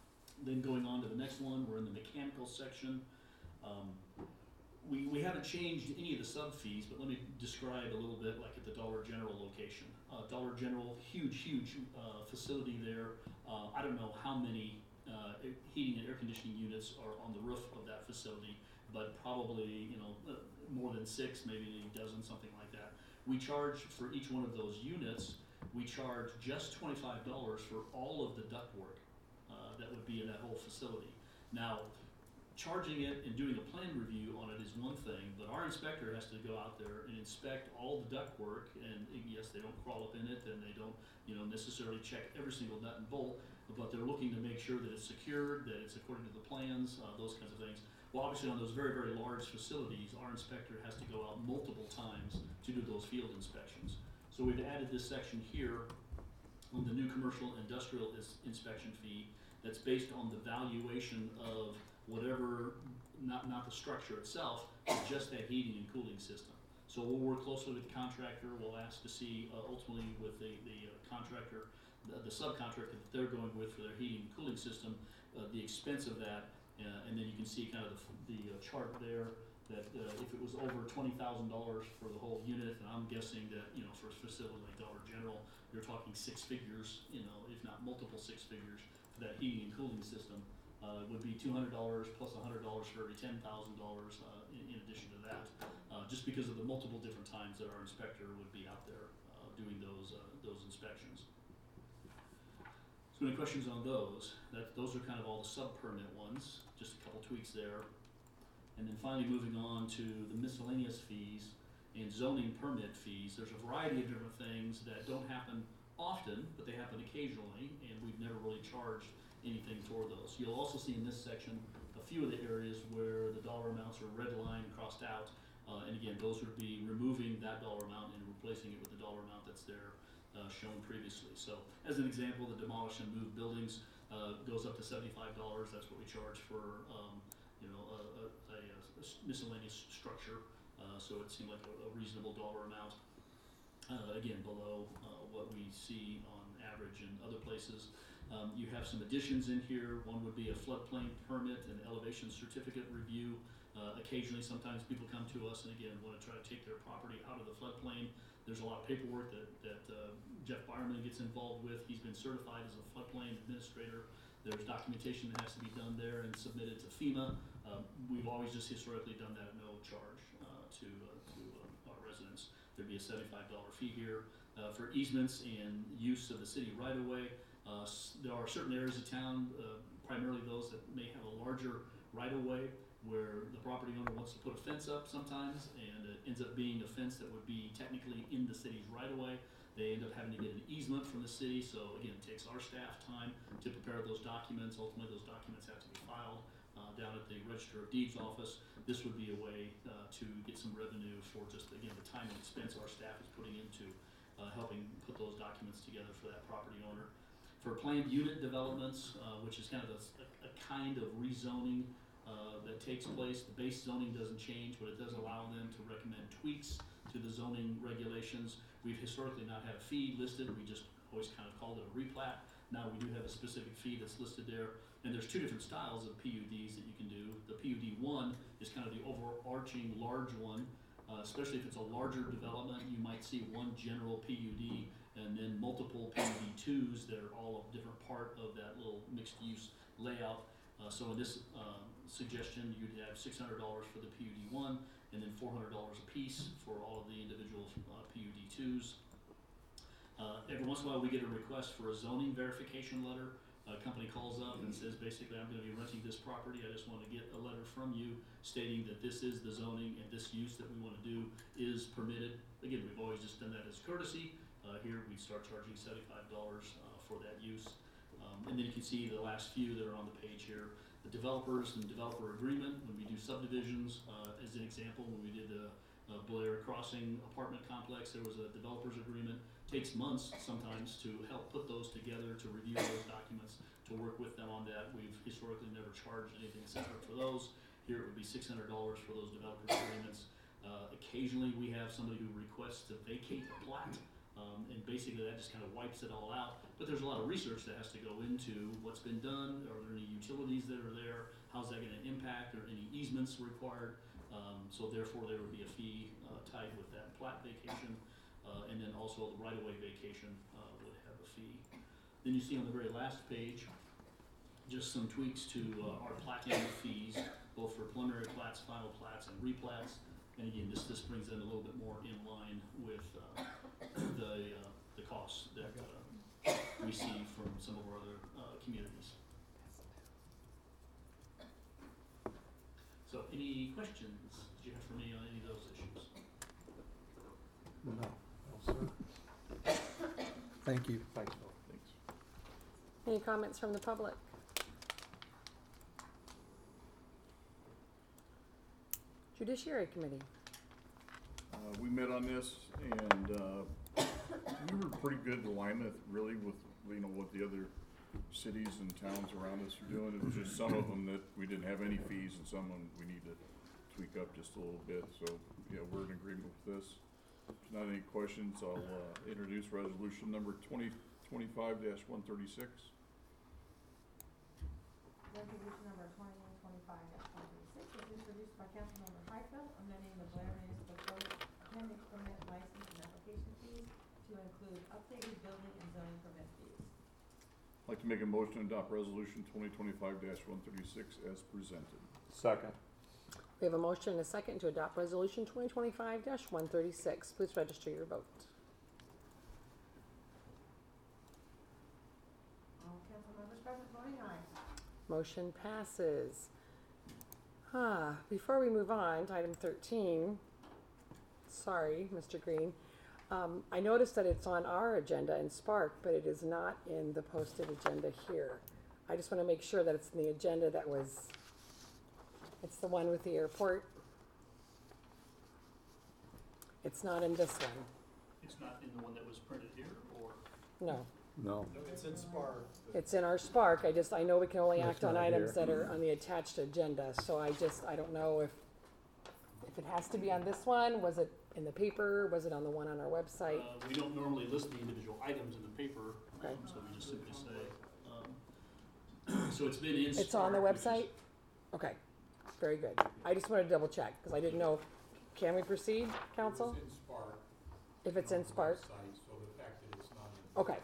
Speaker 5: Then going on to the next one, we're in the mechanical section. Um, we, we haven't changed any of the sub fees, but let me describe a little bit like at the Dollar General location. Uh, Dollar General, huge, huge uh, facility there. Uh, I don't know how many uh, air- heating and air conditioning units are on the roof of that facility, but probably, you know, uh, more than six, maybe a dozen, something like that. We charge for each one of those units, we charge just twenty-five dollars for all of the ductwork uh, that would be in that whole facility. Now, charging it and doing a plan review on it is one thing, but our inspector has to go out there and inspect all the ductwork, and uh, yes, they don't crawl up in it, and they don't, you know, necessarily check every single nut and bolt, but they're looking to make sure that it's secured, that it's according to the plans, uh, those kinds of things. Well, obviously on those very, very large facilities, our inspector has to go out multiple times to do those field inspections. So we've added this section here on the new commercial industrial is inspection fee that's based on the valuation of whatever, not, not the structure itself, but just that heating and cooling system. So we'll work closely with the contractor, we'll ask to see uh, ultimately with the, the uh, contractor, the, the subcontractor that they're going with for their heating and cooling system, uh, the expense of that, uh, and then you can see kind of the, the uh, chart there, that uh, if it was over twenty thousand dollars for the whole unit, and I'm guessing that, you know, for a facility like Dollar General, you're talking six figures, you know, if not multiple six figures for that heating and cooling system. Uh, would be two hundred dollars plus one hundred dollars for every ten thousand dollars uh, in, in addition to that, uh, just because of the multiple different times that our inspector would be out there uh, doing those uh, those inspections. So any questions on those? That those are kind of all the sub-permit ones, just a couple tweaks there. And then finally moving on to the miscellaneous fees and zoning permit fees. There's a variety of different things that don't happen often, but they happen occasionally, and we've never really charged anything toward those. You'll also see in this section a few of the areas where the dollar amounts are red line crossed out, uh, and again, those would be removing that dollar amount and replacing it with the dollar amount that's there uh, shown previously. So as an example, the demolish and move buildings uh, goes up to seventy-five dollars. That's what we charge for um, you know, a, a, a, a miscellaneous structure, uh, so it seemed like a, a reasonable dollar amount. Uh, again, below uh, what we see on average in other places. Um, you have some additions in here. One would be a floodplain permit and elevation certificate review. Uh, occasionally, sometimes people come to us and again want to try to take their property out of the floodplain. There's a lot of paperwork that, that uh, Jeff Byerman gets involved with. He's been certified as a floodplain administrator. There's documentation that has to be done there and submitted to FEMA. Um, we've always just historically done that at no charge uh, to, uh, to uh, our residents. There'd be a seventy-five dollar fee here. Uh, for easements and use of the city right-of-way, uh, s- there are certain areas of town, uh, primarily those that may have a larger right-of-way, where the property owner wants to put a fence up sometimes, and it ends up being a fence that would be technically in the city's right-of-way. They end up having to get an easement from the city, so again, it takes our staff time to prepare those documents. Ultimately, those documents have to be filed uh, down at the Register of Deeds office. This would be a way uh, to get some revenue for just, again, the time and expense our staff is putting into uh, helping put those documents together for that property owner. For planned unit developments, uh, which is kind of a, a kind of rezoning uh, that takes place, the base zoning doesn't change, but it does allow them to recommend tweaks to the zoning regulations. We've historically not had a fee listed, we just always kind of called it a replat. Now we do have a specific fee that's listed there, and there's two different styles of P U Ds that you can do. The P U D one is kind of the overarching large one, uh, especially if it's a larger development, you might see one general P U D and then multiple P U D twos that are all a different part of that little mixed use layout. Uh, so in this uh, suggestion, you'd have six hundred dollars for the P U D one and then four hundred dollars a piece for all of the individual uh, P U D twos. Uh, every once in a while we get a request for a zoning verification letter. A company calls up and says, basically, I'm gonna be renting this property, I just wanna get a letter from you stating that this is the zoning and this use that we wanna do is permitted. Again, we've always just done that as courtesy. Uh, here, we start charging seventy-five dollars uh, for that use. Um, and then you can see the last few that are on the page here. The developers and developer agreement, when we do subdivisions, uh, as an example, when we did the uh, Blair Crossing apartment complex, there was a developer's agreement. Takes months sometimes to help put those together, to review those documents, to work with them on that. We've historically never charged anything separate for those. Here it would be six hundred dollars for those developer's agreements. Uh, occasionally we have somebody who requests to vacate the plat Um, and basically that just kind of wipes it all out. But there's a lot of research that has to go into what's been done. Are there any utilities that are there? How's that going to impact? Are any easements required? Um, so therefore there would be a fee uh, tied with that plat vacation. Uh, and then also the right-of-way vacation uh, would have a fee. Then you see on the very last page, just some tweaks to uh, our plating fees, both for preliminary plats, final plats, and replats. And again, this, this brings in a little bit more in line with uh, the, uh, the costs that uh, we see from some of our other uh, communities. So any questions that you have for me on any of those issues?
Speaker 11: No.
Speaker 14: Well, sir.
Speaker 11: Thank you.
Speaker 14: Thanks, Phil. Thanks.
Speaker 1: Any comments from the public? Judiciary Committee.
Speaker 15: Uh, we met on this and, uh, we were pretty good alignment really with, you know, what the other cities and towns around us are doing. It was just some of them that we didn't have any fees and some of them we need to tweak up just a little bit. So, yeah, we're in agreement with this. If there's not any questions, I'll, uh, introduce resolution number twenty twenty-five dash one thirty-six.
Speaker 3: Resolution number twenty twenty-five one thirty-six was introduced by Councilmember Highfield, amending the Blair Municipal Code appendix permit license and application fees to include updated building and zoning permit fees.
Speaker 15: I'd like to make a motion to adopt resolution twenty twenty-five dash one thirty-six as presented.
Speaker 14: Second.
Speaker 1: We have a motion and a second to adopt resolution twenty twenty-five dash one thirty-six. Please register your vote.
Speaker 3: All council members present voting aye.
Speaker 1: Motion passes. Ah, before we move on to item thirteen, sorry, Mister Green, um, I noticed that it's on our agenda in Spark, but it is not in the posted agenda here. I just want to make sure that it's in the agenda that was, it's the one with the airport. It's not in this one.
Speaker 5: It's not in the one that was printed here, or?
Speaker 1: No,
Speaker 11: No.
Speaker 2: It's in Spark.
Speaker 1: it's in our Spark. I just, I know we can only
Speaker 11: It's
Speaker 1: act on
Speaker 11: not
Speaker 1: items
Speaker 11: here.
Speaker 1: that are on the attached agenda, so I just, I don't know if, if it has to be on this one. Was it in the paper? Was it on the one on our website?
Speaker 5: Uh, we don't normally list the individual items in the paper,
Speaker 1: Okay.
Speaker 5: um, so we just simply say, um, so it's been in.
Speaker 1: It's on the
Speaker 5: Spark, which is-
Speaker 1: website? Okay, very good. I just wanted to double check, because I didn't know. Can we proceed, council?
Speaker 4: It's in Spark.
Speaker 1: If it's in Spark?
Speaker 4: Site, so the fact that it's not in.
Speaker 1: Okay.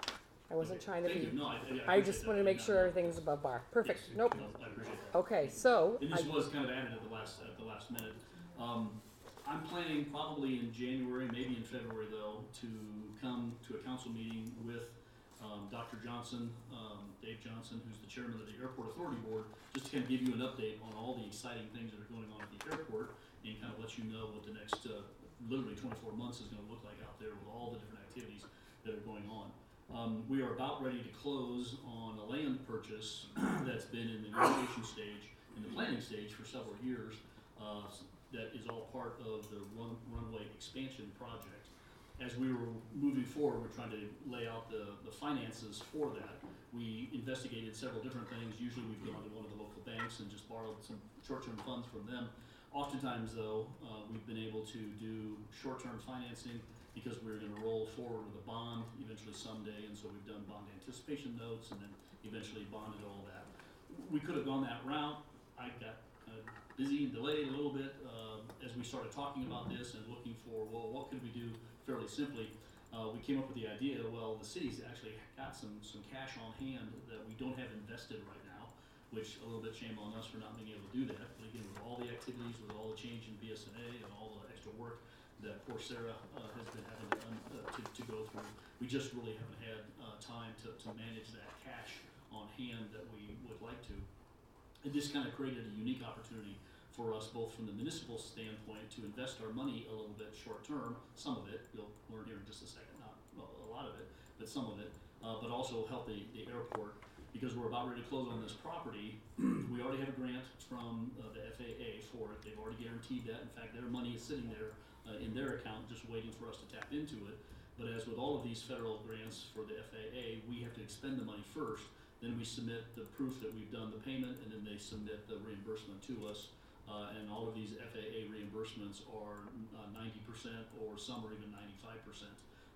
Speaker 1: I wasn't
Speaker 5: Okay,
Speaker 1: trying to
Speaker 5: thank
Speaker 1: be,
Speaker 5: you. No, I- I
Speaker 1: I
Speaker 5: appreciate
Speaker 1: just
Speaker 5: that.
Speaker 1: wanted to
Speaker 5: I
Speaker 1: make
Speaker 5: did
Speaker 1: sure
Speaker 5: not know.
Speaker 1: everything's above bar. Perfect,
Speaker 5: Yes,
Speaker 1: nope.
Speaker 5: no, I appreciate that.
Speaker 1: Okay, so,
Speaker 5: And
Speaker 1: I,
Speaker 5: this was kind of added at the last, at the last minute. Um, I'm planning probably in January, maybe in February though, to come to a council meeting with, um, Doctor Johnson, um, Dave Johnson, who's the chairman of the Airport Authority Board, just to kind of give you an update on all the exciting things that are going on at the airport and kind of let you know what the next, uh, literally twenty-four months is gonna look like out there with all the different activities that are going on. Um, we are about ready to close on a land purchase that's been in the negotiation stage, in the planning stage for several years. Uh, that is all part of the run, runway expansion project. As we were moving forward, we're trying to lay out the, the finances for that. We investigated several different things. Usually we've gone to one of the local banks and just borrowed some short-term funds from them. Oftentimes though, uh, we've been able to do short-term financing because we're gonna roll forward with a bond eventually someday, and so we've done bond anticipation notes and then eventually bonded all that. We could have gone that route. I got kind of busy and delayed a little bit uh, as we started talking about this and looking for, well, what could we do fairly simply. Uh, we came up with the idea, well, the city's actually got some, some cash on hand that we don't have invested right now, which a little bit shame on us for not being able to do that. But again, with all the activities, with all the change in B S N A and all the extra work that poor Sarah uh, has been having to, uh, to, to go through, we just really haven't had uh, time to, to manage that cash on hand that we would like to. And this kind of created a unique opportunity for us, both from the municipal standpoint, to invest our money a little bit short term, some of it, you'll learn here in just a second, not well, a lot of it, but some of it, uh, but also help the, the airport, because we're about ready to close on this property. We already have a grant from uh, the F A A for it. They've already guaranteed that. In fact, their money is sitting there uh, in their account just waiting for us to tap into it. But as with all of these federal grants for the F A A, we have to expend the money first. Then we submit the proof that we've done the payment, and then they submit the reimbursement to us. Uh, and all of these F A A reimbursements are uh, ninety percent, or some are even ninety-five percent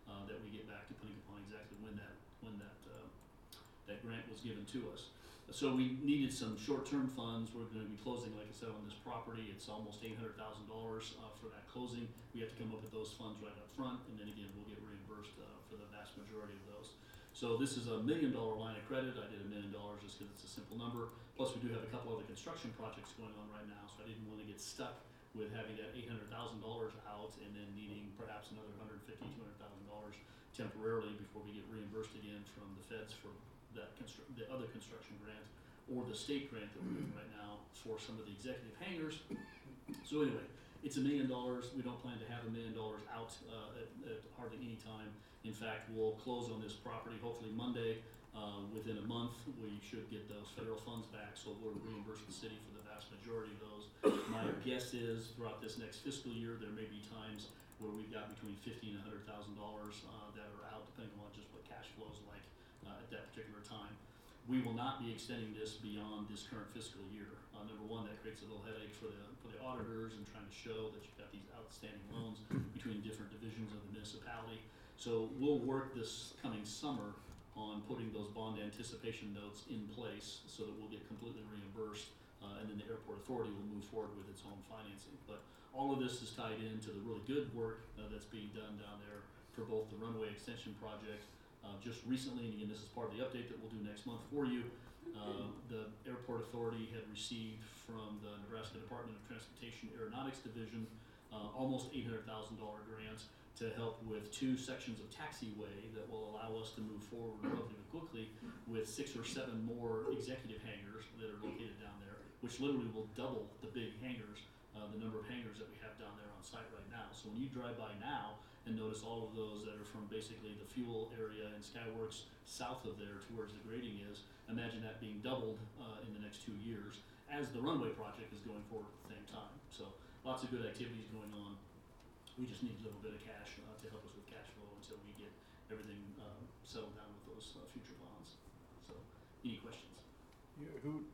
Speaker 5: uh, that we get back, depending upon exactly when that, when that, uh, that grant was given to us. So we needed some short-term funds. We're gonna be closing, like I said, on this property. It's almost eight hundred thousand dollars, uh, for that closing. We have to come up with those funds right up front, and then again, we'll get reimbursed, uh, for the vast majority of those. So this is a million dollar line of credit. I did a million dollars just because it's a simple number. Plus, we do have a couple other construction projects going on right now, so I didn't wanna get stuck with having that eight hundred thousand dollars out and then needing perhaps another one hundred fifty, two hundred thousand dollars temporarily before we get reimbursed again from the feds for that constru- the other construction grant or the state grant that we're doing right now for some of the executive hangars. So anyway, it's a million dollars. We don't plan to have a million dollars out uh, at, at hardly any time. In fact, we'll close on this property hopefully Monday. Uh, within a month, we should get those federal funds back, so we'll reimburse the city for the vast majority of those. My guess is throughout this next fiscal year, there may be times where we've got between fifty and a hundred thousand dollars uh, that are out, depending on just what cash flow is like uh, at that particular time. We will not be extending this beyond this current fiscal year. Uh, number one, that creates a little headache for the for the auditors and trying to show that you've got these outstanding loans between different divisions of the municipality. So we'll work this coming summer on putting those bond anticipation notes in place so that we'll get completely reimbursed, uh, and then the airport authority will move forward with its own financing. But all of this is tied into the really good work uh, that's being done down there for both the runway extension project. Uh, just recently, and again, this is part of the update that we'll do next month for you, uh, the airport authority had received from the Nebraska Department of Transportation Aeronautics Division uh, almost eight hundred thousand dollars grant to help with two sections of taxiway that will allow us to move forward relatively quickly with six or seven more executive hangars that are located down there, which literally will double the big hangars, uh, the number of hangars that we have down there on site right now. So when you drive by now and notice all of those that are from basically the fuel area and Skyworks south of there towards the grading is, imagine that being doubled uh, in the next two years as the runway project is going forward at the same time. So lots of good activities going on. We just need a little bit of cash uh, to help us with cash flow until we get everything um, settled down with those uh, future bonds. So, any questions?
Speaker 15: Yeah, who,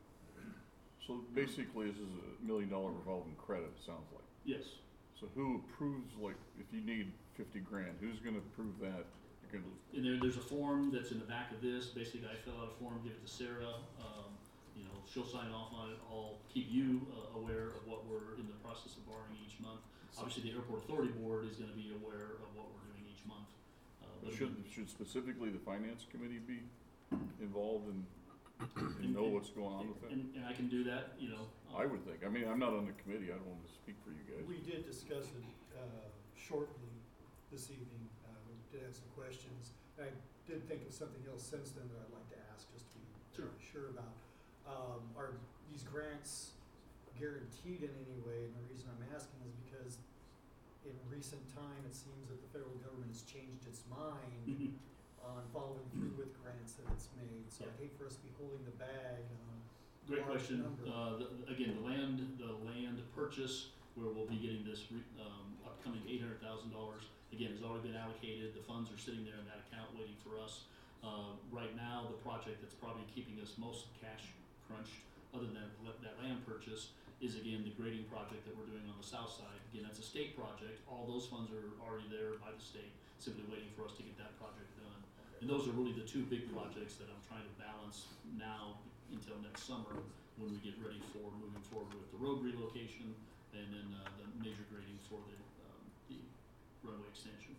Speaker 15: so basically this is a million dollar revolving credit, it sounds like.
Speaker 5: Yes.
Speaker 15: So who approves, like, if you need fifty grand, who's gonna approve that? You're gonna,
Speaker 5: And there, there's a form that's in the back of this. Basically, I fill out a form, give it to Sarah. Um, you know, she'll sign off on it. I'll keep you uh, aware of what we're in the process of borrowing each month. Obviously, the airport authority board is gonna be aware of what we're doing each month. Uh, but
Speaker 15: should, should specifically the finance committee be involved and, and know what's going on with it?
Speaker 5: And, and I can do that, you know.
Speaker 15: I would think, I mean, I'm not on the committee, I don't want to speak for you guys.
Speaker 2: We did discuss it uh, shortly this evening. Uh, we did have some questions. I did think of something else since then that I'd like to ask, just to be
Speaker 5: Sure.
Speaker 2: sure about. Um, are these grants guaranteed in any way? And the reason I'm asking is because in recent time, it seems that the federal government has changed its mind
Speaker 5: Mhm.
Speaker 2: on following through with grants that it's made. So
Speaker 5: Yeah.
Speaker 2: I'd hate for us to be holding the bag on a
Speaker 5: Great
Speaker 2: large
Speaker 5: question.
Speaker 2: number.
Speaker 5: Uh, the, again, the land, the land purchase where we'll be getting this re, um, upcoming eight hundred thousand dollars, again, has already been allocated. The funds are sitting there in that account waiting for us. Uh, right now, the project that's probably keeping us most cash crunched, other than that, that land purchase, is again the grading project that we're doing on the south side. Again, that's a state project. All those funds are already there by the state, simply waiting for us to get that project done. And those are really the two big projects that I'm trying to balance now until next summer when we get ready for moving forward with the road relocation and then uh, the major grading for the, um, the runway extension.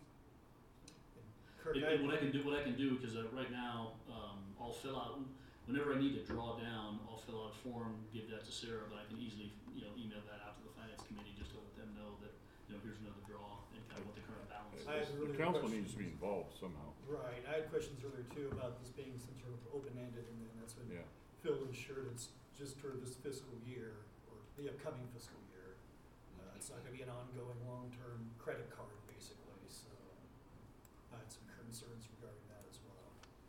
Speaker 2: Kirk,
Speaker 5: And,
Speaker 2: I-
Speaker 5: and what I can do, what I can do, because uh, right now, um, I'll fill out, whenever I need to draw down, I'll fill out a form, give that to Sarah, but I can easily, you know, email that out to the finance committee just to let them know that, you know, here's another draw and kind of what the current balance
Speaker 2: I
Speaker 5: is.
Speaker 2: have really
Speaker 15: The council
Speaker 2: questions.
Speaker 15: needs to be involved somehow,
Speaker 2: Right, I had questions earlier too about this being some sort of open-ended, and then that's when
Speaker 15: yeah.
Speaker 2: Phil ensured it's just for this fiscal year, or the upcoming fiscal year. Uh, it's not gonna be an ongoing, long-term credit card, basically, so I had some concerns regarding that as well.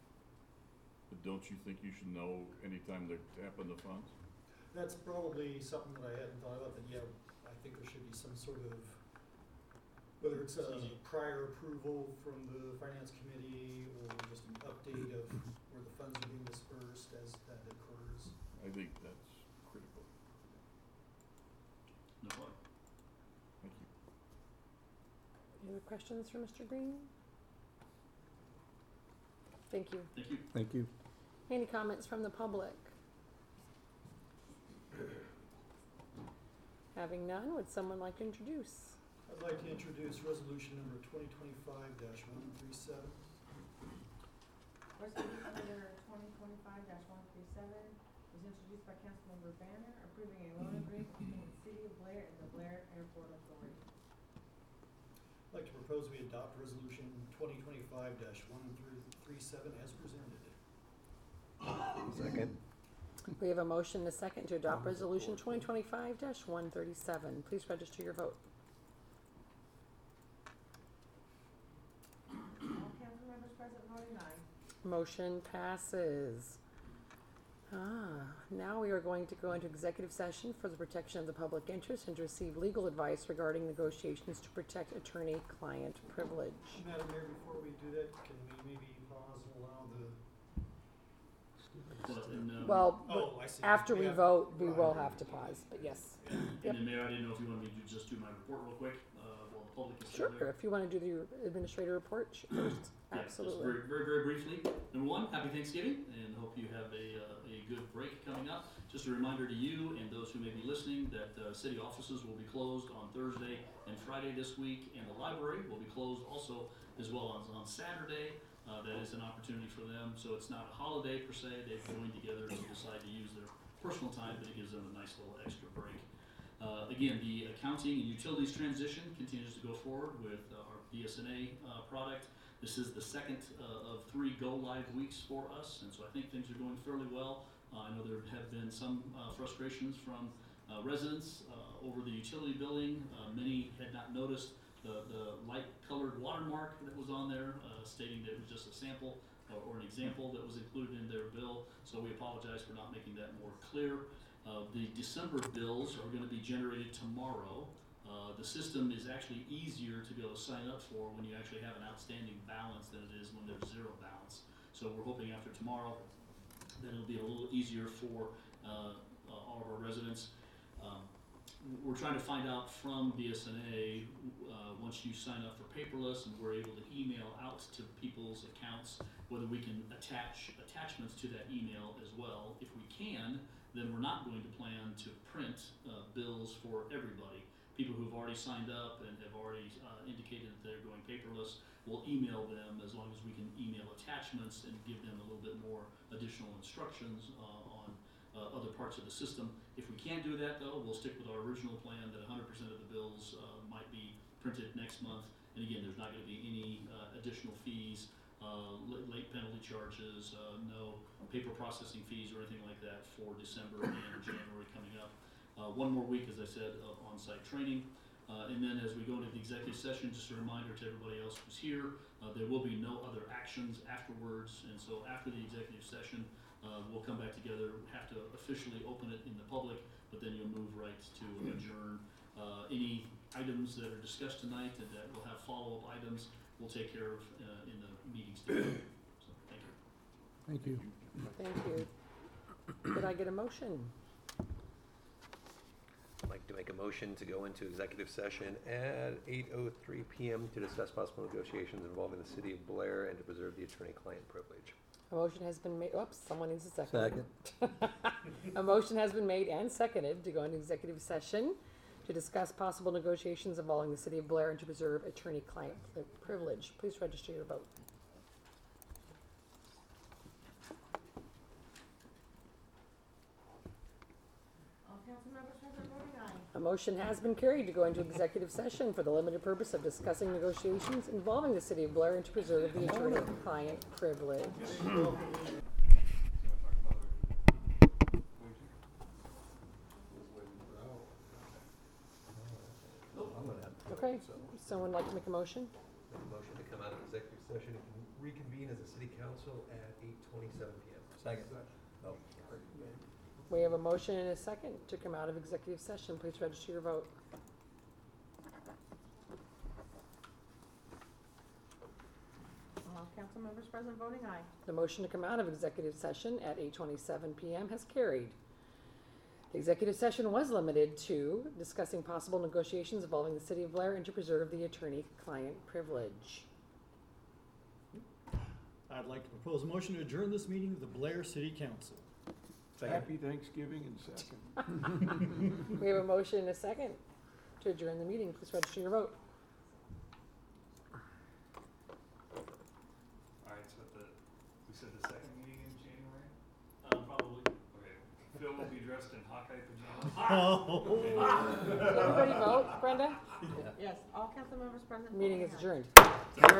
Speaker 15: But don't you think you should know anytime they're tapping the funds?
Speaker 2: That's probably something that I hadn't thought about, but yeah, I think there should be some sort of, whether it's a prior approval from the finance committee, or just an update of where the funds are being dispersed as that occurs.
Speaker 15: I think that's critical.
Speaker 5: No problem.
Speaker 15: Thank you.
Speaker 1: Any other questions for Mister Green? Thank you.
Speaker 5: Thank you.
Speaker 11: Thank you.
Speaker 1: Any comments from the public? Having none, would someone like to introduce?
Speaker 2: I'd like to introduce resolution number twenty twenty-five one three seven.
Speaker 3: Resolution number twenty twenty-five one three seven is introduced by Councilmember Banner, approving a loan agreement between the City of Blair and the Blair Airport Authority.
Speaker 2: I'd like to propose we adopt resolution twenty twenty-five one three seven as presented.
Speaker 7: Second.
Speaker 1: We have a motion and a second to adopt resolution twenty twenty-five one thirty-seven. Please register your vote.
Speaker 3: All council members present voting aye.
Speaker 1: Motion passes. Ah, now we are going to go into executive session for the protection of the public interest and to receive legal advice regarding negotiations to protect attorney-client privilege.
Speaker 2: Madam Mayor, before we do that, can we maybe pause and allow the,
Speaker 5: But, and, um,
Speaker 1: Well,
Speaker 2: oh, I see.
Speaker 1: after we
Speaker 2: Yeah.
Speaker 1: vote, we will
Speaker 2: Right.
Speaker 1: have to pause, but yes.
Speaker 5: And then Mayor, I didn't know if you wanted me to just do my report real quick, uh, while the public is still
Speaker 1: Sure,
Speaker 5: there.
Speaker 1: if you want to do your administrator report sh- first,
Speaker 5: Yeah, just
Speaker 1: absolutely.
Speaker 5: very, very, very briefly. Number one, happy Thanksgiving, and hope you have a, uh, a good break coming up. Just a reminder to you and those who may be listening that uh, city offices will be closed on Thursday and Friday this week, and the library will be closed also as well on, on Saturday. Uh, that is an opportunity for them, so it's not a holiday per se. They've joined together to decide to use their personal time, but it gives them a nice little extra break. Uh, again, the accounting and utilities transition continues to go forward with uh, our B S N A uh, product. This is the second uh, of three go-live weeks for us, and so I think things are going fairly well. Uh, I know there have been some uh, frustrations from uh, residents uh, over the utility billing. Uh, many had not noticed the, the light-colored watermark that was on there, uh, stating that it was just a sample or, or an example that was included in their bill. So we apologize for not making that more clear. Uh, the December bills are going to be generated tomorrow. Uh, the system is actually easier to be able to sign up for when you actually have an outstanding balance than it is when there's zero balance. So we're hoping after tomorrow that it'll be a little easier for uh, uh, all of our residents. Um, we're trying to find out from B S N A, uh, once you sign up for paperless and we're able to email out to people's accounts, whether we can attach attachments to that email as well. If we can, then we're not going to plan to print uh, bills for everybody. People who've already signed up and have already uh, indicated that they're going paperless, we'll email them as long as we can email attachments and give them a little bit more additional instructions uh, on uh, other parts of the system. If we can't do that though, we'll stick with our original plan that one hundred percent of the bills uh, might be printed next month. And again, there's not going to be any uh, additional fees, uh, late penalty charges, uh, no paper processing fees or anything like that for December and January coming up. Uh, one more week, as I said, of on-site training. Uh, and then as we go into the executive session, just a reminder to everybody else who's here, uh, there will be no other actions afterwards. And so after the executive session, uh, we'll come back together, have to officially open it in the public, but then you'll move right to adjourn. Uh, any items that are discussed tonight and that will have follow-up items, we'll take care of uh, in the meetings together. So, thank you.
Speaker 11: Thank you.
Speaker 1: Thank you. Could I get a motion?
Speaker 7: I'd like to make a motion to go into executive session at eight oh three p.m. to discuss possible negotiations involving the city of Blair and to preserve the attorney-client privilege.
Speaker 1: A motion has been made, oops, someone needs a second.
Speaker 11: Second.
Speaker 1: A motion has been made and seconded to go into executive session to discuss possible negotiations involving the city of Blair and to preserve attorney-client pri- privilege. Please register your vote.
Speaker 3: All council members present voting aye.
Speaker 1: A motion has been carried to go into executive session for the limited purpose of discussing negotiations involving the city of Blair and to preserve the attorney-client privilege. Okay, someone like to make a motion?
Speaker 7: Make a motion to come out of executive session and reconvene as a city council at eight twenty-seven p.m.
Speaker 11: Second. Oh.
Speaker 1: We have a motion and a second to come out of executive session. Please register your vote.
Speaker 3: All council members present voting aye.
Speaker 1: The motion to come out of executive session at eight twenty-seven p.m. has carried. The executive session was limited to discussing possible negotiations involving the city of Blair and to preserve the attorney-client privilege.
Speaker 2: I'd like to propose a motion to adjourn this meeting of the Blair City Council.
Speaker 13: Happy Thanksgiving and second.
Speaker 1: We have a motion and a second to adjourn the meeting. Please register your vote.
Speaker 10: Alright, so the, we said the second meeting in January?
Speaker 8: Uh, probably.
Speaker 10: Okay. Phil will be dressed in Hawkeye pajamas.
Speaker 2: Oh.
Speaker 1: Did everybody vote, Brenda?
Speaker 3: Yes, all council members present.
Speaker 1: Meeting is
Speaker 3: voting aye.
Speaker 1: adjourned.